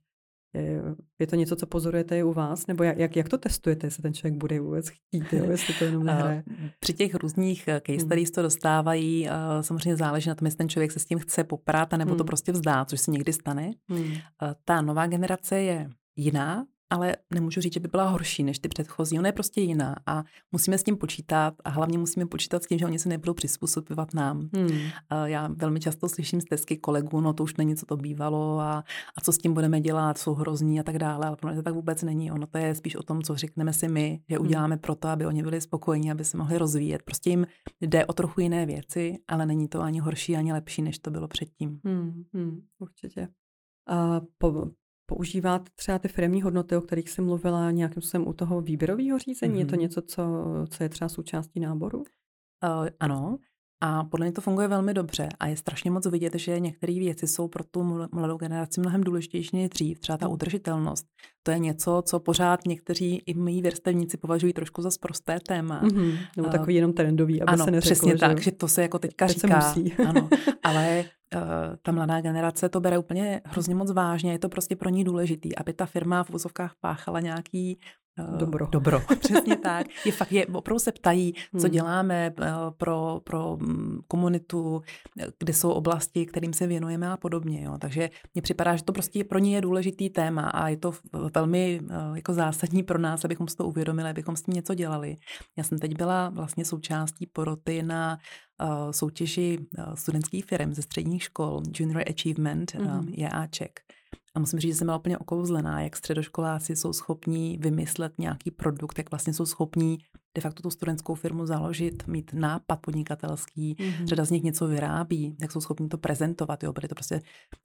Je to něco, co pozorujete i u vás? Nebo jak to testujete, jestli ten člověk bude vůbec chtít, jo, jestli to jenom nehraje? Při těch různých case studies to dostávají, samozřejmě záleží na tom, jestli ten člověk se s tím chce poprat, nebo to prostě vzdá, což se někdy stane. Ta nová generace je jiná, ale nemůžu říct, že by byla horší než ty předchozí. Ona je prostě jiná a musíme s tím počítat a hlavně musíme počítat s tím, že oni se nebudou přizpůsobovat nám. Já velmi často slyším z stesky kolegů, no to už není, co to bývalo a co s tím budeme dělat, jsou hrozní a tak dále, ale pro mě to tak vůbec není. Ono to je spíš o tom, co řekneme si my, že uděláme proto, aby oni byli spokojení, aby se mohli rozvíjet. Prostě jim jde o trochu jiné věci, ale není to ani horší, ani lepší, než to bylo předtím. Určitě. A používáte třeba ty firemní hodnoty, o kterých jsem mluvila nějakým způsobem u toho výběrového řízení? Je to něco, co je třeba součástí náboru? Ano. A podle mě to funguje velmi dobře a je strašně moc vidět, že některé věci jsou pro tu mladou generaci mnohem důležitější než dřív. Třeba ta udržitelnost. To je něco, co pořád někteří i mý vrstevníci považují trošku za sprosté téma. Nebo takový jenom trendový, aby se neřeklo. Přesně tak, že to se jako teďka říká. Se musí. Ano, ale ta mladá generace to bere úplně hrozně moc vážně. Je to prostě pro ní důležitý, aby ta firma v vozovkách páchala nějaký Dobro. Přesně tak. Opravdu se ptají, co děláme pro komunitu, kde jsou oblasti, kterým se věnujeme a podobně. Jo. Takže mně připadá, že to prostě pro ně je důležitý téma a je to velmi jako zásadní pro nás, abychom si to uvědomili, abychom s tím něco dělali. Já jsem teď byla vlastně součástí poroty na soutěži studentských firm ze středních škol, Junior Achievement, JAček. A musím říct, že jsem byla úplně okouzlená, jak středoškoláci jsou schopní vymyslet nějaký produkt, jak vlastně jsou schopní de facto tu studentskou firmu založit, mít nápad podnikatelský, řada z nich něco vyrábí, jak jsou schopní to prezentovat. Jo, byli to prostě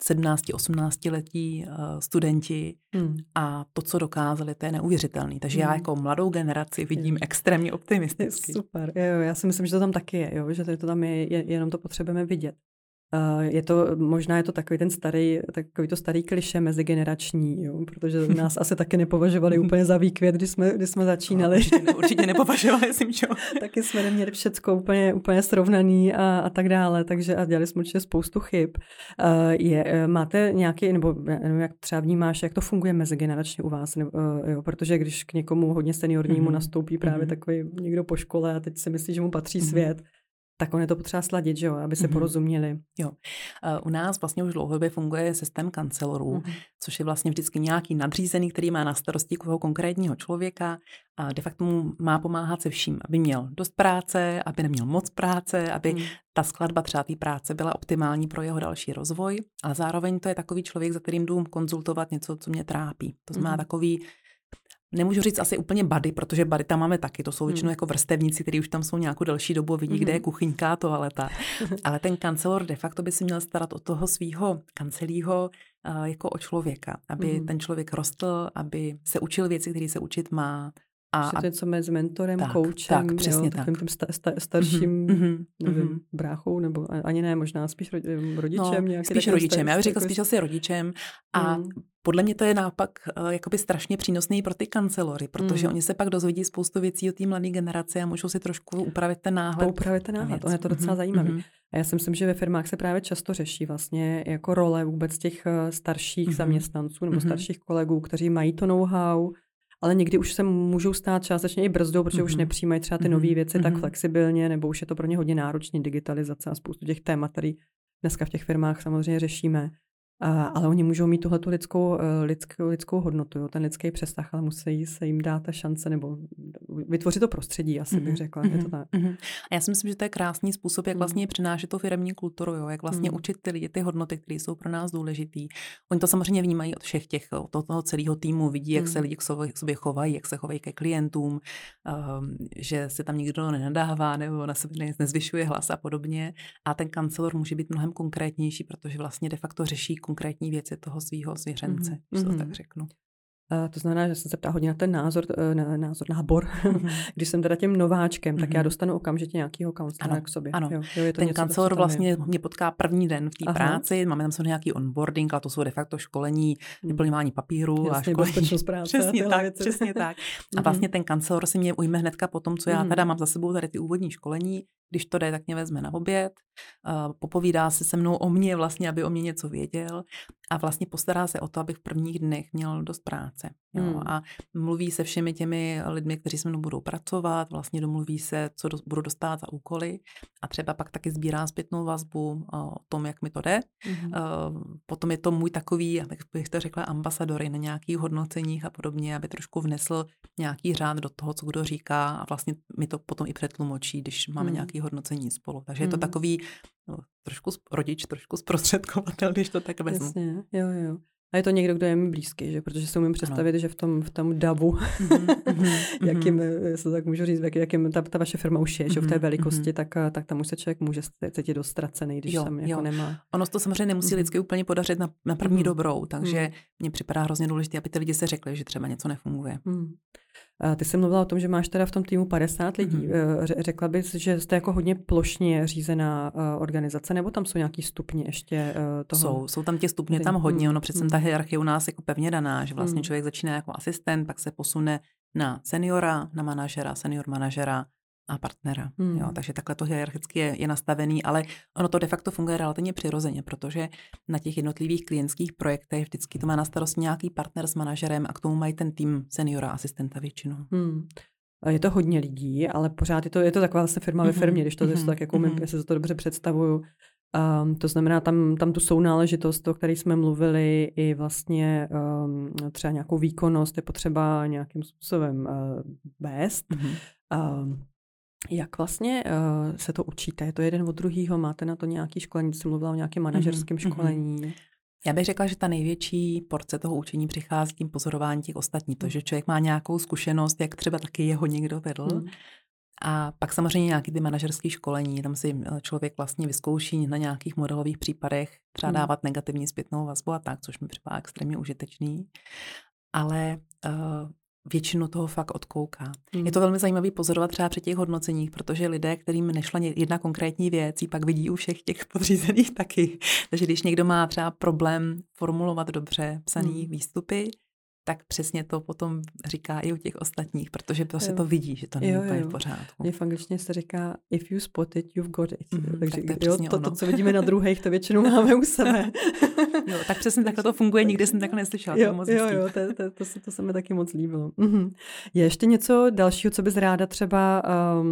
17-18 letí studenti a to, co dokázali, to je neuvěřitelný. Takže já jako mladou generaci vidím extrémně optimisticky. Super, jo, já si myslím, že to tam taky je, jo, že to tam je, jenom to potřebujeme vidět. Možná je to takový to starý klišé mezigenerační, jo, protože nás asi taky nepovažovali úplně za výkvět, když jsme začínali. Určitě nepovažovali, Simčo. Taky jsme neměli všecko úplně srovnaný a tak dále, takže a dělali jsme určitě spoustu chyb. Máte nějaký, nebo jak třeba vnímáš, jak to funguje mezigeneračně u vás, jo, protože když k někomu hodně seniornímu nastoupí právě takový někdo po škole a teď si myslí, že mu patří svět, tak on je to potřeba sladit, že jo, aby se porozuměli. Jo. U nás vlastně už dlouhodobě funguje systém kancelorů, což je vlastně vždycky nějaký nadřízený, který má na starosti toho konkrétního člověka a de facto mu má pomáhat se vším, aby měl dost práce, aby neměl moc práce, aby ta skladba třeba té práce byla optimální pro jeho další rozvoj, ale zároveň to je takový člověk, za kterým jdu konzultovat něco, co mě trápí. To znamená takový, nemůžu říct asi úplně buddy, protože buddy tam máme taky, to jsou většinou jako vrstevníci, kteří už tam jsou nějakou delší dobu, vidí, kde je kuchyňka, toaleta. Ale ten kancelor de facto by si měl starat o toho svýho kancelího jako o člověka, aby ten člověk rostl, aby se učil věci, které se učit má. A to je něco mezi mentorem, koučem, tak, přesně takovým tím starším nevím, bráchou, nebo ani ne, možná spíš rodičem. Spíš rodičem, já bych řekla spíš asi rodičem. A podle mě to je naopak jakoby strašně přínosný pro ty kancelory, protože oni se pak dozvědí spoustu věcí o té mladé generaci a můžou si trošku upravit ten náhled. On je to docela zajímavý. A já si myslím, že ve firmách se právě často řeší vlastně jako role vůbec těch starších zaměstnanců nebo starších kolegů, kteří mají to know-how, ale někdy už se můžou stát částečně i brzdou, protože už nepřijímají třeba ty nové věci tak flexibilně, nebo už je to pro ně hodně náročný, digitalizace a spoustu těch témat, který dneska v těch firmách samozřejmě řešíme. Ale oni můžou mít tuhletu lidskou hodnotu, jo, ten lidský přesah, ale musí se jim dát ta šance nebo vytvořit to prostředí, asi bych řekla. Je to tak. A já si myslím, že to je krásný způsob, jak vlastně přinášet tu firemní kulturu, jo, jak vlastně učit ty lidi ty hodnoty, které jsou pro nás důležitý. Oni to samozřejmě vnímají od všech od toho celého týmu, vidí, jak se lidi k sobě chovají, jak se chovají ke klientům, že se tam nikdo nenadává nebo na sebe nezvyšuje hlas a podobně. A ten kancelor může být mnohem konkrétnější, protože vlastně de facto řeší konkrétní věci toho svého svěřence, když to tak řeknu. To znamená, že jsem se ptala hodně na ten nábor. Když jsem teda tím nováčkem, tak já dostanu okamžitě nějakýho kancelora k sobě. Ano, jo, ten kancelor vlastně mě potká první den v té práci, máme tam nějaký onboarding, ale to jsou de facto školení, vyplňování papíru a školení. Bezpečnost práce. Přesně tak. A vlastně ten kancelor si mě ujme hnedka po tom, co já teda mám za sebou tady ty úvodní školení. Když to jde, tak mě vezme na oběd, popovídá se mnou o mě vlastně, aby o mě něco věděl a vlastně postará se o to, abych v prvních dnech měl dost práce. Jo? A mluví se všemi těmi lidmi, kteří se mnou budou pracovat, vlastně domluví se, co budu dostávat za úkoly a třeba pak taky sbírá zpětnou vazbu o tom, jak mi to jde. Potom je to můj takový, jak bych to řekla, ambasadory na nějakých hodnoceních a podobně, aby trošku vnesl nějaký řád do toho, co kdo říká a vlastně mi to potom i přetlumočí, když máme nějaký hodnocení spolu. Takže je to takový trošku rodič, trošku zprostředkovatel, když to tak vezmu. Jasně, jo. A je to někdo, kdo je mi blízký, že? Protože si umím představit, že v tom davu, jakým, se tak můžu říct, jakým ta vaše firma už je, že v té velikosti, tak tam už se člověk může cítit dost ztracený, když tam jako nemá. Ono to samozřejmě nemusí lidsky úplně podařit na první dobrou, takže mně připadá hrozně důležité, aby ty lidi se řekli, že třeba něco nefunguje. Ty jsi mluvila o tom, že máš teda v tom týmu 50 lidí. Řekla bys, že jste jako hodně plošně řízená organizace, nebo tam jsou nějaký stupně ještě toho? Jsou tam těch stupně tam hodně, ono přece ta hierarchie u nás jako pevně daná, že vlastně člověk začíná jako asistent, pak se posune na seniora, na manažera, senior manažera a partnera. Jo, takže takhle to hierarchicky je nastavený, ale ono to de facto funguje relativně přirozeně, protože na těch jednotlivých klientských projektech vždycky to má na starost nějaký partner s manažerem a k tomu mají ten tým seniora asistenta většinou. Je to hodně lidí, ale pořád je to taková vlastně firma ve firmě, když to tak jako já si to dobře představuju. To znamená, tam tu sounáležitost, o které jsme mluvili, i vlastně třeba nějakou výkonnost je potřeba nějakým způsobem vést. Jak vlastně se to učíte? Je to jeden od druhýho? Máte na to nějaký školení? Jsi mluvila o nějakém manažerském školení? Já bych řekla, že ta největší porce toho učení přichází tím pozorování těch ostatních. To, že člověk má nějakou zkušenost, jak třeba taky jeho někdo vedl. A pak samozřejmě nějaký ty manažerské školení, tam si člověk vlastně vyzkouší na nějakých modelových případech třeba dávat negativní zpětnou vazbu a tak, což mi připadá extrémně užitečný. Ale většinu toho fakt odkouká. Je to velmi zajímavý pozorovat třeba při těch hodnoceních, protože lidé, kterým nešla jedna konkrétní věc, ji pak vidí u všech těch podřízených taky. Takže když někdo má třeba problém formulovat dobře psaný výstupy, tak přesně to potom říká i u těch ostatních, protože prostě to vidí, že to není úplně v pořádku. V angličtině se říká if you spot it, you've got it. Takže tak to, co vidíme na druhých, to většinou máme u sebe. Tak přesně takhle to funguje, nikdy jsem takhle neslyšela. To se mi taky moc líbilo. Je ještě něco dalšího, co bys ráda třeba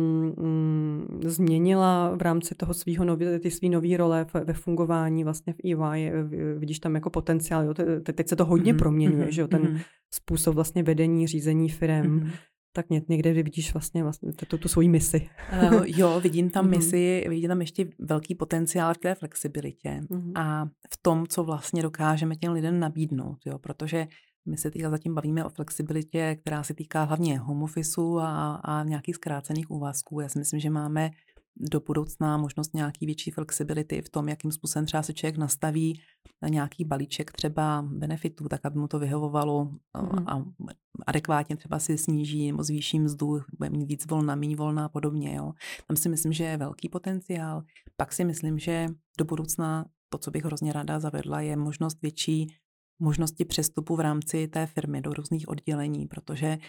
změnila v rámci toho ty svý nový role ve fungování vlastně v EY? Vidíš tam jako potenciál, jo? Teď se to hodně proměňuje, že jo? Ten způsob vlastně vedení, řízení firem. Tak někde vidíš vlastně tu svoji misi. Jo, vidím tam misi, vidím tam ještě velký potenciál v té flexibilitě a v tom, co vlastně dokážeme těm lidem nabídnout, jo, protože my se teď zatím bavíme o flexibilitě, která se týká hlavně home officeu a nějakých zkrácených úvazků. Já si myslím, že máme do budoucna možnost nějaký větší flexibility v tom, jakým způsobem třeba se člověk nastaví nějaký balíček třeba benefitů, tak aby mu to vyhovovalo a adekvátně třeba si sníží nebo zvýší mzdu, bude mít víc volna, méně volna a podobně. Jo. Tam si myslím, že je velký potenciál. Pak si myslím, že do budoucna to, co bych hrozně ráda zavedla, je možnost větší možnosti přestupu v rámci té firmy do různých oddělení, protože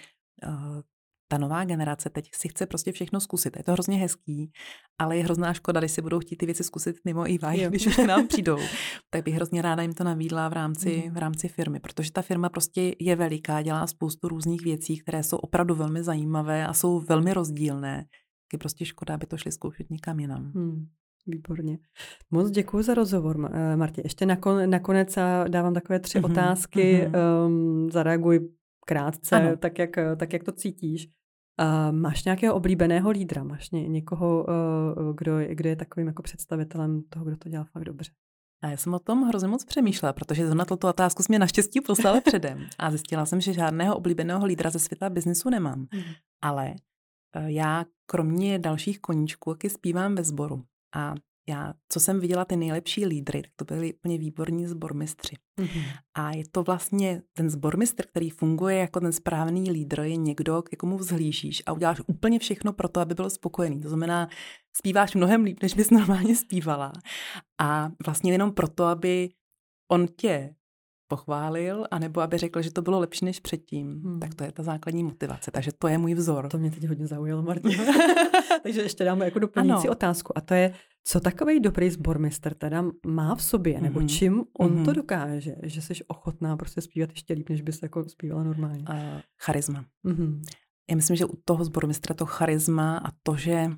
ta nová generace teď si chce prostě všechno zkusit. Je to hrozně hezký, ale je hrozná škoda, když si budou chtít ty věci zkusit mimo EY, když už k nám přijdou. Tak bych hrozně ráda jim to nabídla v rámci firmy, protože ta firma prostě je veliká, dělá spoustu různých věcí, které jsou opravdu velmi zajímavé a jsou velmi rozdílné. Je prostě škoda, aby to šli zkoušet někam jinam. Výborně. Moc děkuji za rozhovor, Martě. Ještě nakonec dávám takové 3 otázky. Zareaguj krátce, tak jak to cítíš. Máš nějakého oblíbeného lídra? Máš někoho, kdo je takovým jako představitelem toho, kdo to dělá fakt dobře? A já jsem o tom hrozně moc přemýšlela, protože zrovna tuto otázku jsi mě naštěstí poslala předem. A zjistila jsem, že žádného oblíbeného lídra ze světa biznesu nemám. Ale já kromě dalších koníčků taky zpívám ve sboru. A co jsem viděla ty nejlepší lídry, tak to byli úplně výborní sbormistři. A je to vlastně ten sbormistr, který funguje jako ten správný lídr, je někdo, k komu vzhlížíš a uděláš úplně všechno pro to, aby byl spokojený. To znamená, zpíváš mnohem líp, než bys normálně zpívala. A vlastně jenom proto, aby on tě pochválil, anebo aby řekl, že to bylo lepší než předtím. Tak to je ta základní motivace. Takže to je můj vzor. To mě teď hodně zaujalo, Martina. Takže ještě dáme jako doplňující otázku. A to je, co takovej dobrý sbormistr teda má v sobě, nebo čím on to dokáže, že jsi ochotná prostě zpívat ještě líp, než bys jako zpívala normálně? Charisma. Já myslím, že u toho sbormistra to charisma a to, že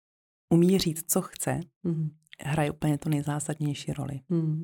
umí říct, co chce, hraje úplně to nejzásadnější roli.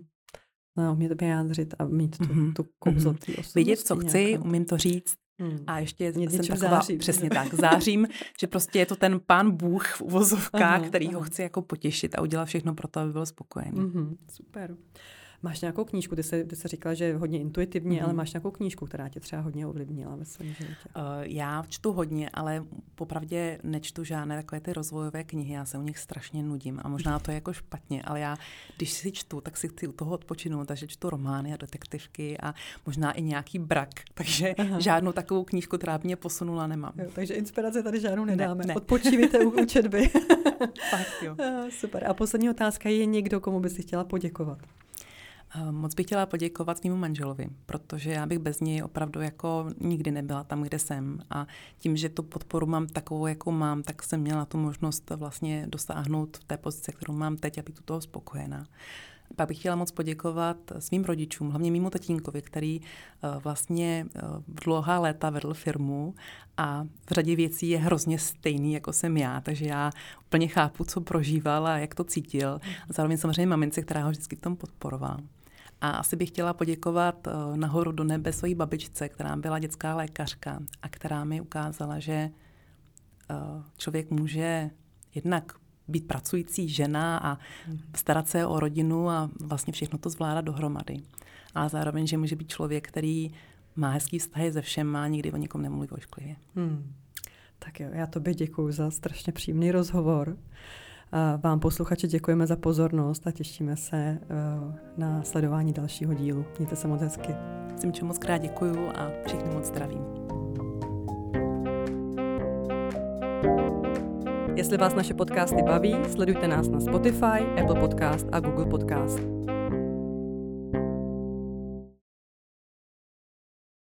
No, umět vyjádřit a mít tu kouzlo té osobnosti. Vidět, co chci, umím to říct. A ještě jsem taková, přesně tak, zářím, že prostě je to ten pán Bůh v uvozovkách, který ho chci jako potěšit a udělat všechno pro to, aby byl spokojený. Super. Máš nějakou knížku, ty jsi říkala, že je hodně intuitivně, ale máš nějakou knížku, která tě třeba hodně ovlivnila ve svém životě? Já čtu hodně, ale popravdě nečtu žádné takové ty rozvojové knihy, já se u nich strašně nudím a možná to je jako špatně, ale já, když si čtu, tak si chci u toho odpočinout, takže čtu romány a detektivky a možná i nějaký brak, takže žádnou takovou knížku, která by mě posunula, nemám. Jo, takže inspirace tady žádnou nedáme. Ne. Odpočívejte u četby. Fakt, jo. Super. A poslední otázka je někdo, komu by si chtěla poděkovat? Moc bych chtěla poděkovat svému manželovi, protože já bych bez něj opravdu jako nikdy nebyla tam, kde jsem. A tím, že tu podporu mám takovou, jakou mám, tak jsem měla tu možnost vlastně dosáhnout v té pozici, kterou mám teď, a být u toho spokojená. Pak bych chtěla moc poděkovat svým rodičům, hlavně mému tatínkovi, který vlastně dlouhá léta vedl firmu a v řadě věcí je hrozně stejný, jako jsem já, takže já úplně chápu, co prožíval a jak to cítil. Zároveň samozřejmě mamince, která ho vždycky v tom podporovala. A asi bych chtěla poděkovat nahoru do nebe svojí babičce, která byla dětská lékařka a která mi ukázala, že člověk může jednak být pracující žena a starat se o rodinu a vlastně všechno to zvládat dohromady. A zároveň, že může být člověk, který má hezký vztahy se všem a nikdy o nikom nemluví ošklivě. Tak jo, já tobě děkuju za strašně příjemný rozhovor. Vám posluchači děkujeme za pozornost a těšíme se na sledování dalšího dílu. Mějte se moc hezky. Jsem moc krát děkuju a všechny moc zdravím. Jestli vás naše podcasty baví, sledujte nás na Spotify, Apple Podcast a Google Podcast.